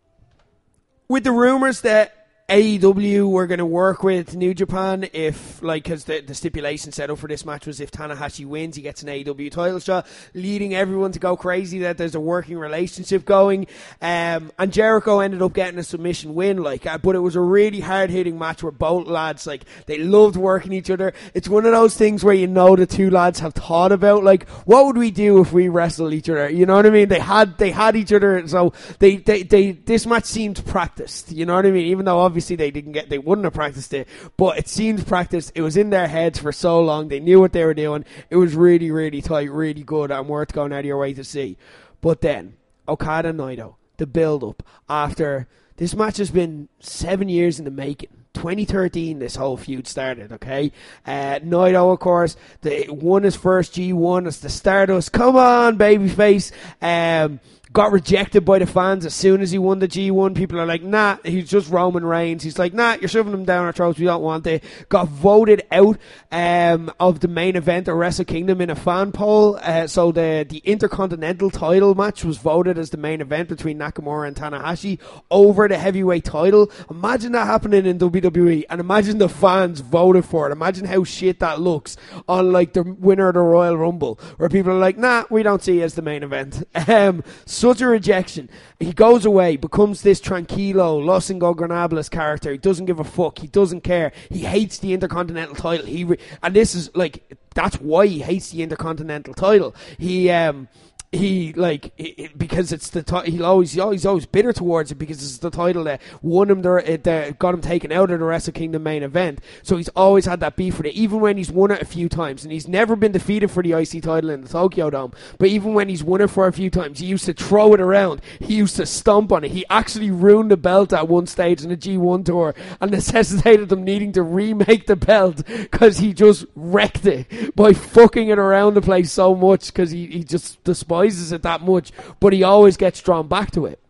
S2: With the rumors that A E W were going to work with New Japan if, like, because the, the stipulation set up for this match was if Tanahashi wins, he gets an A E W title shot, leading everyone to go crazy that there's a working relationship going. Um, and Jericho ended up getting a submission win, like, uh, but it was a really hard-hitting match where both lads, like, they loved working each other. It's one of those things where you know the two lads have thought about, like, what would we do if we wrestled each other? You know what I mean? They had they had each other, so they, they, they this match seemed practiced. You know what I mean? Even though obviously Obviously, they didn't get, they wouldn't have practiced it, but it seemed practiced. It was in their heads for so long. They knew what they were doing. It was really, really tight, really good, and worth going out of your way to see. But then, Okada Naito, the build-up after this match has been seven years in the making. twenty thirteen, this whole feud started, okay? Uh, Naito, of course, the, won his first G one as the Stardust. Come on, babyface. Um, got rejected by the fans as soon as he won the G one. People are like, nah, he's just Roman Reigns. He's like, nah, you're shoving him down our throats. We don't want it. Got voted out um, of the main event of Wrestle Kingdom in a fan poll. Uh, so the, the Intercontinental title match was voted as the main event between Nakamura and Tanahashi over the heavyweight title. Imagine that happening in W W E, and imagine the fans voted for it. Imagine how shit that looks on like the winner of the Royal Rumble, where people are like, nah, we don't see it as the main event. Um, Such a rejection. He goes away, becomes this tranquilo, Los Ingobernables character. He doesn't give a fuck. He doesn't care. He hates the Intercontinental title. He re- and this is like, that's why he hates the Intercontinental title. He um he like it, it, because it's the ti- he always he's always always bitter towards it because it's the title that won him the, that got him taken out of the Wrestle Kingdom main event. So he's always had that beef with it, even when he's won it a few times, and he's never been defeated for the I C title in the Tokyo Dome. But even when he's won it for a few times, he used to throw it around. He used to stomp on it. He actually ruined the belt at one stage in the G one tour and necessitated them needing to remake the belt because he just wrecked it by fucking it around the place so much because he, he just despised it that much, but he always gets drawn back to it.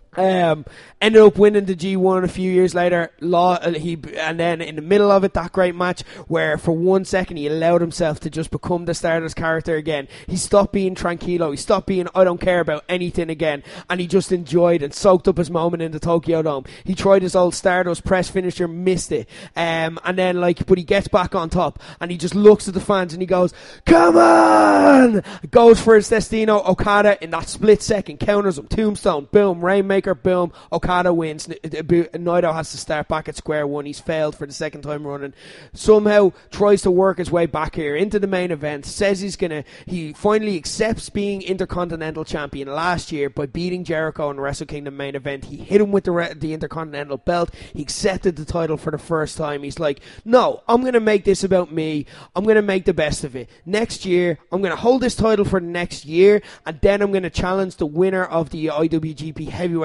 S2: Um, ended up winning the G one a few years later. Law, uh, he and then in the middle of it, that great match where for one second he allowed himself to just become the Stardust character again. He stopped being tranquilo. He stopped being I don't care about anything again, and he just enjoyed and soaked up his moment in the Tokyo Dome. He tried his old Stardust press finisher, missed it, um, and then like, but he gets back on top and he just looks at the fans and he goes, "Come on!" Goes for his Destino. Okada in that split second counters him. Tombstone, boom, Rainmaker, boom. Okada wins. Naito has to start back at square one. He's failed for the second time running. Somehow tries to work his way back here into the main event. Says he's gonna. He finally accepts being Intercontinental Champion last year by beating Jericho in the Wrestle Kingdom main event. He hit him with the re- the Intercontinental belt. He accepted the title for the first time. He's like, no, I'm gonna make this about me. I'm gonna make the best of it. Next year, I'm gonna hold this title for the next year, and then I'm gonna challenge the winner of the I W G P Heavyweight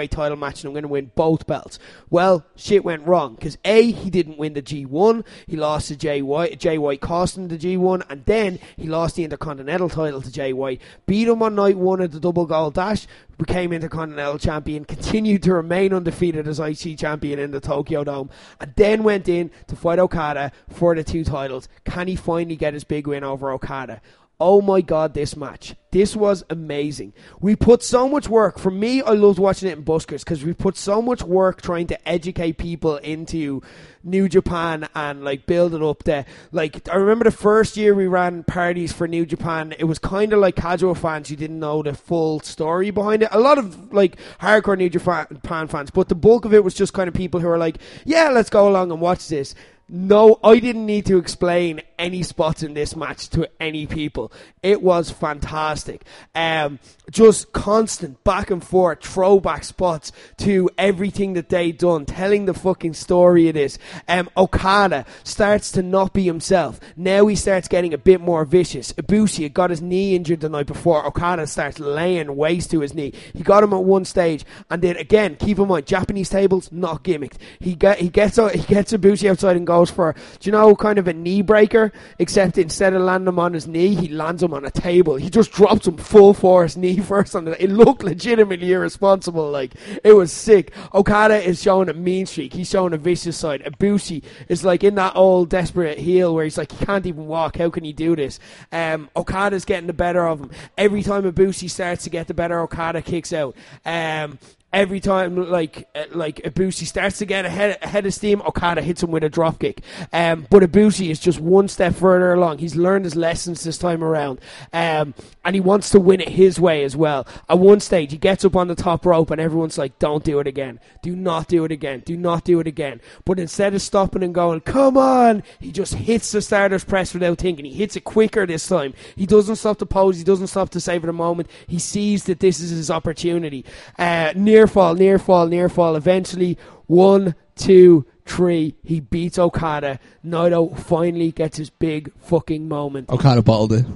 S2: heavyweight title match and I'm going to win both belts. Well, shit went wrong because A, he didn't win the G one, he lost to Jay White, Jay White cost him the G one, and then he lost the Intercontinental title to Jay White, beat him on night one at the double gold dash, became Intercontinental champion, continued to remain undefeated as I C champion in the Tokyo Dome, and then went in to fight Okada for the two titles. Can he finally get his big win over Okada? Oh my god, this match. This was amazing. We put so much work. For me, I loved watching it in buskers because we put so much work trying to educate people into New Japan and like build it up there. Like, I remember the first year we ran parties for New Japan, it was kind of like casual fans who didn't know the full story behind it. A lot of like hardcore New Japan fans, but the bulk of it was just kind of people who were like, yeah, let's go along and watch this. No, I didn't need to explain any spots in this match to any people. It was fantastic. Um, just constant back and forth throwback spots to everything that they done, telling the fucking story of this. Um, Okada starts to not be himself. Now he starts getting a bit more vicious. Ibushi got his knee injured the night before. Okada starts laying waste to his knee. He got him at one stage, and then again, keep in mind, Japanese tables not gimmicked. He get he gets he gets Ibushi outside and goes for, do you know, kind of a knee breaker, except instead of landing him on his knee, he lands him on a table. He just drops him full force knee first on it. It looked legitimately irresponsible. Like, it was sick. Okada is showing a mean streak. He's showing a vicious side. Ibushi is like in that old desperate heel where he's like, he can't even walk. How can he do this? Um, Okada's getting the better of him. Every time Ibushi starts to get the better, Okada kicks out. Um, Every time, like, uh, like Ibushi starts to get ahead, ahead of steam, Okada hits him with a dropkick. Um, but Ibushi is just one step further along. He's learned his lessons this time around. Um, and he wants to win it his way as well. At one stage, he gets up on the top rope and everyone's like, don't do it again. Do not do it again. Do not do it again. But instead of stopping and going, come on, he just hits the starter's press without thinking. He hits it quicker this time. He doesn't stop to pose. He doesn't stop to savor the moment. He sees that this is his opportunity. Uh, near fall, near fall, near fall. Eventually, one, two, three. He beats Okada. Naito finally gets his big fucking moment.
S4: Okada bottled it.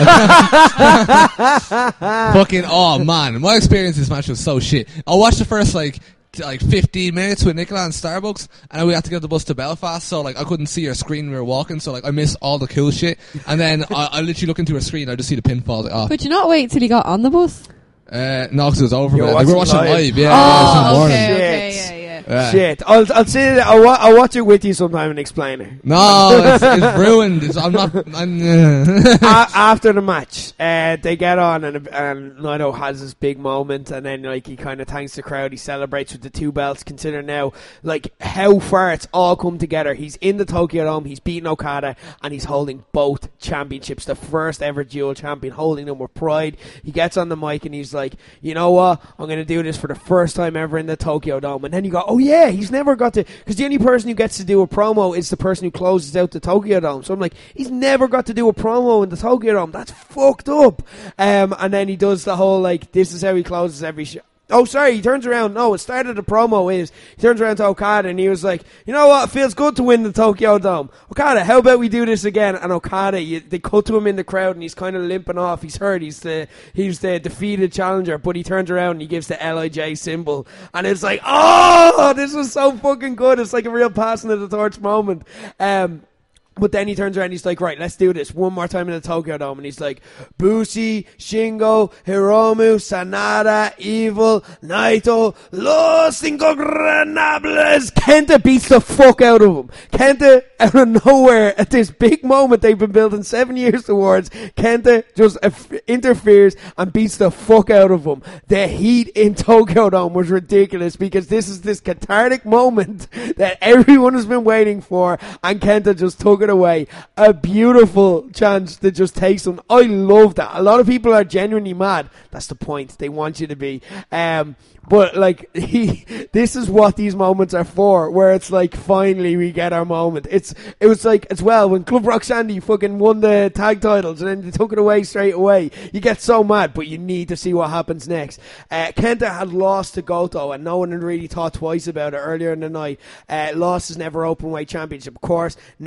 S4: Fucking, oh man, my experience in this match was so shit. I watched the first like t- like fifteen minutes with Nicola and Starbucks, and we had to get the bus to Belfast, so like I couldn't see her screen when we were walking, so like I missed all the cool shit. And then I, I literally look into her screen, I just see the pinfall. Like, oh.
S5: Could you not wait till he got on the bus?
S4: Uh, no, because it was over.
S2: You're
S4: Like, we were watching
S2: watching
S4: live.
S2: live.
S4: Yeah,
S5: Oh,
S4: yeah,
S5: okay,
S2: Shit.
S5: okay, yeah, yeah.
S4: yeah.
S2: Shit. I'll, I'll say that. I'll, wa- I'll watch it with you sometime and explain it.
S4: No, it's, it's ruined. It's, I'm not. I'm, uh.
S2: A- after the match, uh, they get on and, and Naito has this big moment, and then like he kind of thanks the crowd. He celebrates with the two belts. Consider now like how far it's all come together. He's in the Tokyo Dome. He's beating Okada, and he's holding both championships. The first ever dual champion, holding them with pride. He gets on the mic and he's like, you know what? I'm going to do this for the first time ever in the Tokyo Dome. And then you go, oh yeah, he's never got to, because the only person who gets to do a promo is the person who closes out the Tokyo Dome. So I'm like, he's never got to do a promo in the Tokyo Dome. That's fucked up. Um, and then he does the whole like, this is how he closes every show. Oh, sorry, he turns around. No, it started the promo is, he turns around to Okada and he was like, you know what, it feels good to win the Tokyo Dome. Okada, how about we do this again? And Okada, you, they cut to him in the crowd and he's kind of limping off. He's hurt. He's the, he's the defeated challenger, but he turns around and he gives the L I J symbol. And it's like, oh, this was so fucking good. It's like a real passing of the torch moment. Um, But then he turns around and he's like, right, let's do this one more time in the Tokyo Dome. And he's like, Bushi, Shingo, Hiromu, Sanada, Evil, Naito, Los Ingobernables. Kenta beats the fuck out of him. Kenta, out of nowhere, at this big moment they've been building seven years towards, Kenta just uh, interferes and beats the fuck out of him. The heat in Tokyo Dome was ridiculous because this is this cathartic moment that everyone has been waiting for, and Kenta just took it away. A beautiful chance that just takes them. I love that. A lot of people are genuinely mad. That's the point. They want you to be. Um, but like he, this is what these moments are for, where it's like finally we get our moment. It's it was like as well when Club Rock Sandy fucking won the tag titles and then they took it away straight away. You get so mad, but you need to see what happens next. Uh, Kenta had lost to Goto, and no one had really thought twice about it earlier in the night. Uh, lost his never open weight championship, of course. Now freeing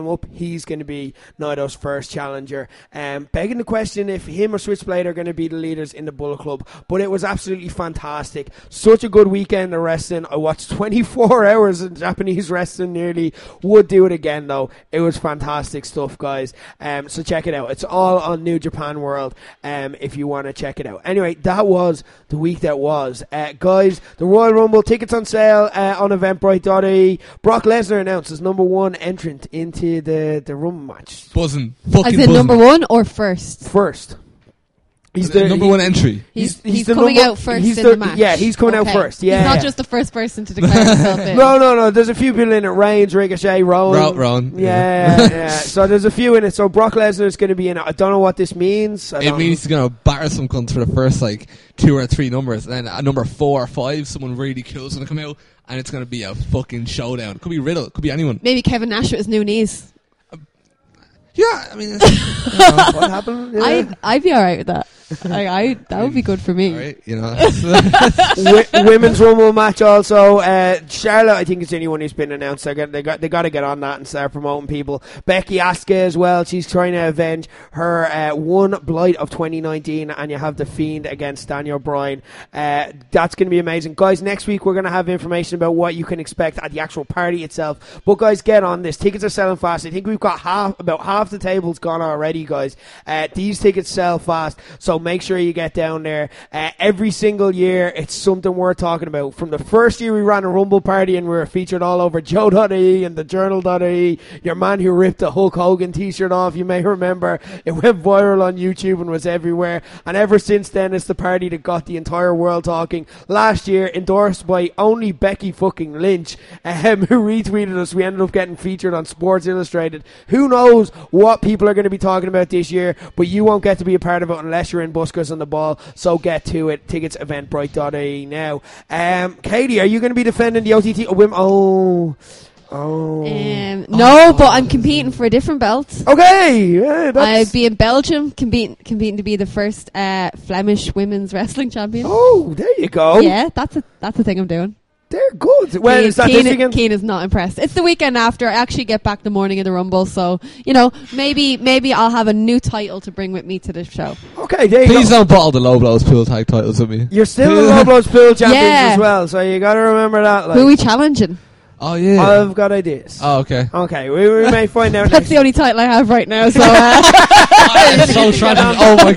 S2: him up. He's going to be Naito's first challenger. Um, begging the question if him or Switchblade are going to be the leaders in the Bullet Club. But it was absolutely fantastic. Such a good weekend of wrestling. I watched twenty-four hours of Japanese wrestling nearly. Would do it again though. It was fantastic stuff, guys. Um, so check it out. It's all on New Japan World um, if you want to check it out. Anyway, that was the week that was. Uh, guys, the Royal Rumble tickets on sale uh, on eventbrite dot I E. Brock Lesnar announced as number one entrant into the, the Rumble match.
S4: Buzzing. Fucking
S5: As in
S4: buzzing.
S5: number one or first?
S2: First. He's
S4: the
S2: the
S4: number
S2: he-
S4: one entry.
S5: He's,
S2: He's- he's
S5: he's
S2: the
S5: coming
S2: number-
S5: out first
S2: he's
S5: in
S2: the-
S5: the match.
S2: yeah, he's coming out
S5: Okay.
S2: first, yeah,
S5: He's not
S2: yeah.
S5: just the first person to declare himself in.
S2: No, no, no. There's a few people in it. Reigns, Ricochet, Rowan.
S4: Ro- Rowan,
S2: Yeah,
S4: yeah.
S2: yeah. So there's a few in it. So Brock Lesnar is going to be in it. I don't know what this means. I
S4: It
S2: don't
S4: means he's going to batter some cunts for the first, like, two or three numbers. And then at number four or five, someone really cool is going to come out, and it's going to be a fucking showdown. It could be Riddle. It could be anyone.
S5: Maybe Kevin Nash with his new knees.
S4: Yeah, I mean, it's, you know,
S2: what happened. Yeah.
S5: I'd, I'd be alright with that. I, I, that would be good for me.
S4: all right, you know.
S2: w- women's Rumble match also. Uh, Charlotte, I think, is the only one who's been announced. They got, they got, they got to get on that and start promoting people. Becky Asuka as well. She's trying to avenge her uh, one blight of twenty nineteen, and you have the Fiend against Daniel Bryan. Uh, that's going to be amazing, guys. Next week we're going to have information about what you can expect at the actual party itself. But guys, get on this. Tickets are selling fast. I think we've got half, about half the tables gone already, guys. Uh, these tickets sell fast, so make sure you get down there. Uh, every single year, it's something worth talking about. From the first year we ran a Rumble party and we were featured all over Joe dot I E and the Journal dot I E. Your man who ripped the Hulk Hogan t-shirt off, you may remember. It went viral on YouTube and was everywhere. And ever since then, it's the party that got the entire world talking. Last year, endorsed by only Becky fucking Lynch, um, who retweeted us. We ended up getting featured on Sports Illustrated. Who knows what people are going to be talking about this year, but you won't get to be a part of it unless you're in Buskers on the Ball, so get to it. Tickets eventbrite dot I E now. Um, Katie, are you going to be defending the O T T? Oh, women- oh, oh.
S5: Um, no, but I'm competing for a different belt.
S2: Okay, yeah, that's...
S5: I'd be in Belgium competing, competing to be the first uh, Flemish women's wrestling champion.
S2: Oh, there you go.
S5: Yeah, that's a that's the thing I'm doing.
S2: They're good. Well,
S5: Keane,
S2: is that
S5: Keane,
S2: this weekend?
S5: Keane is not impressed. It's the weekend after. I actually get back the morning of the Rumble, so you know maybe maybe I'll have a new title to bring with me to the show.
S2: Okay, there you
S4: Please
S2: go.
S4: don't bottle the Low Blows pool tag titles with me.
S2: You're still the Low Blows Pool champions
S5: Yeah.
S2: as well, so you got to remember that. Like,
S5: Who are we challenging?
S4: Oh, yeah.
S2: I've got ideas.
S4: oh, okay.
S2: Okay, we, we may find out
S5: That's
S2: next
S5: the only title I have right now. So uh,
S4: I'm so tragic. Oh, my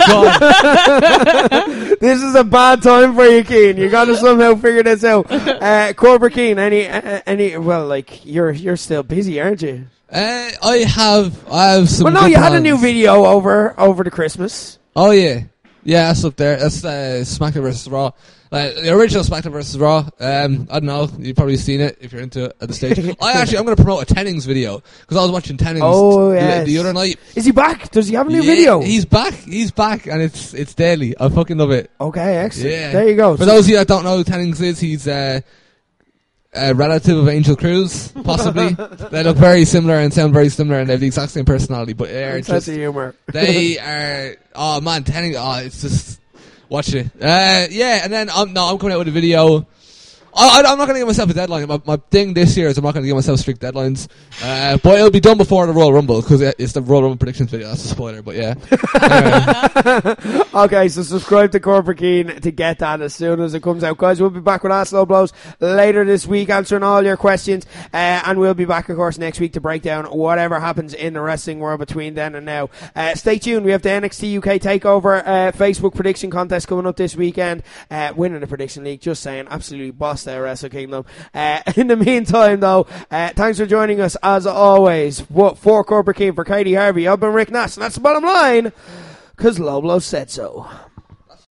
S4: God.
S2: This is a bad time for you, Keane. You got to somehow figure this out. Uh, Cobra Keane, any, uh, any? Well, like you're you're still busy, aren't you?
S4: Uh, I have I have some
S2: Well, no,
S4: good
S2: you had a
S4: plans.
S2: new video over over the Christmas.
S4: Oh, yeah. Yeah, that's up there. That's uh, SmackDown versus Raw. Uh, the original SmackDown versus Raw. Um, I don't know. You've probably seen it if you're into it at the stage. I actually, I'm going to promote a Tennings video because I was watching Tennings
S2: Oh,
S4: the,
S2: yes.
S4: the other night.
S2: Is he back? Does he have a new
S4: Yeah,
S2: video?
S4: He's back. He's back, and it's it's daily. I fucking love it.
S2: Okay, excellent.
S4: Yeah.
S2: There you go.
S4: For those of you that don't know who Tennings is, he's uh, a relative of Angel Cruz, possibly. They look very similar and sound very similar, and they have the exact same personality, but they're
S2: Sense
S4: just
S2: of humor.
S4: they are. Oh man, Tennings. Oh, it's just watch it. Uh, yeah, and then um, no, I'm coming out with a video. I, I, I'm not going to give myself a deadline. My, my thing this year is I'm not going to give myself strict deadlines. Uh, but it'll be done before the Royal Rumble because it's the Royal Rumble predictions video. That's a spoiler, but yeah. Anyway.
S2: Okay, so subscribe to Corporate Keen to get that as soon as it comes out. Guys, we'll be back with Ask Low Blows later this week, answering all your questions. Uh, and we'll be back, of course, next week to break down whatever happens in the wrestling world between then and now. Uh, stay tuned. We have the N X T U K TakeOver uh, Facebook prediction contest coming up this weekend. Uh, winning the prediction league, just saying, absolutely boss there, Wrestle Kingdom. Uh, in the meantime, though, uh, thanks for joining us as always. What, for Corporate Keen, for Katie Harvey, I've been Rick Nass, and that's the bottom line, because Low Blow said so.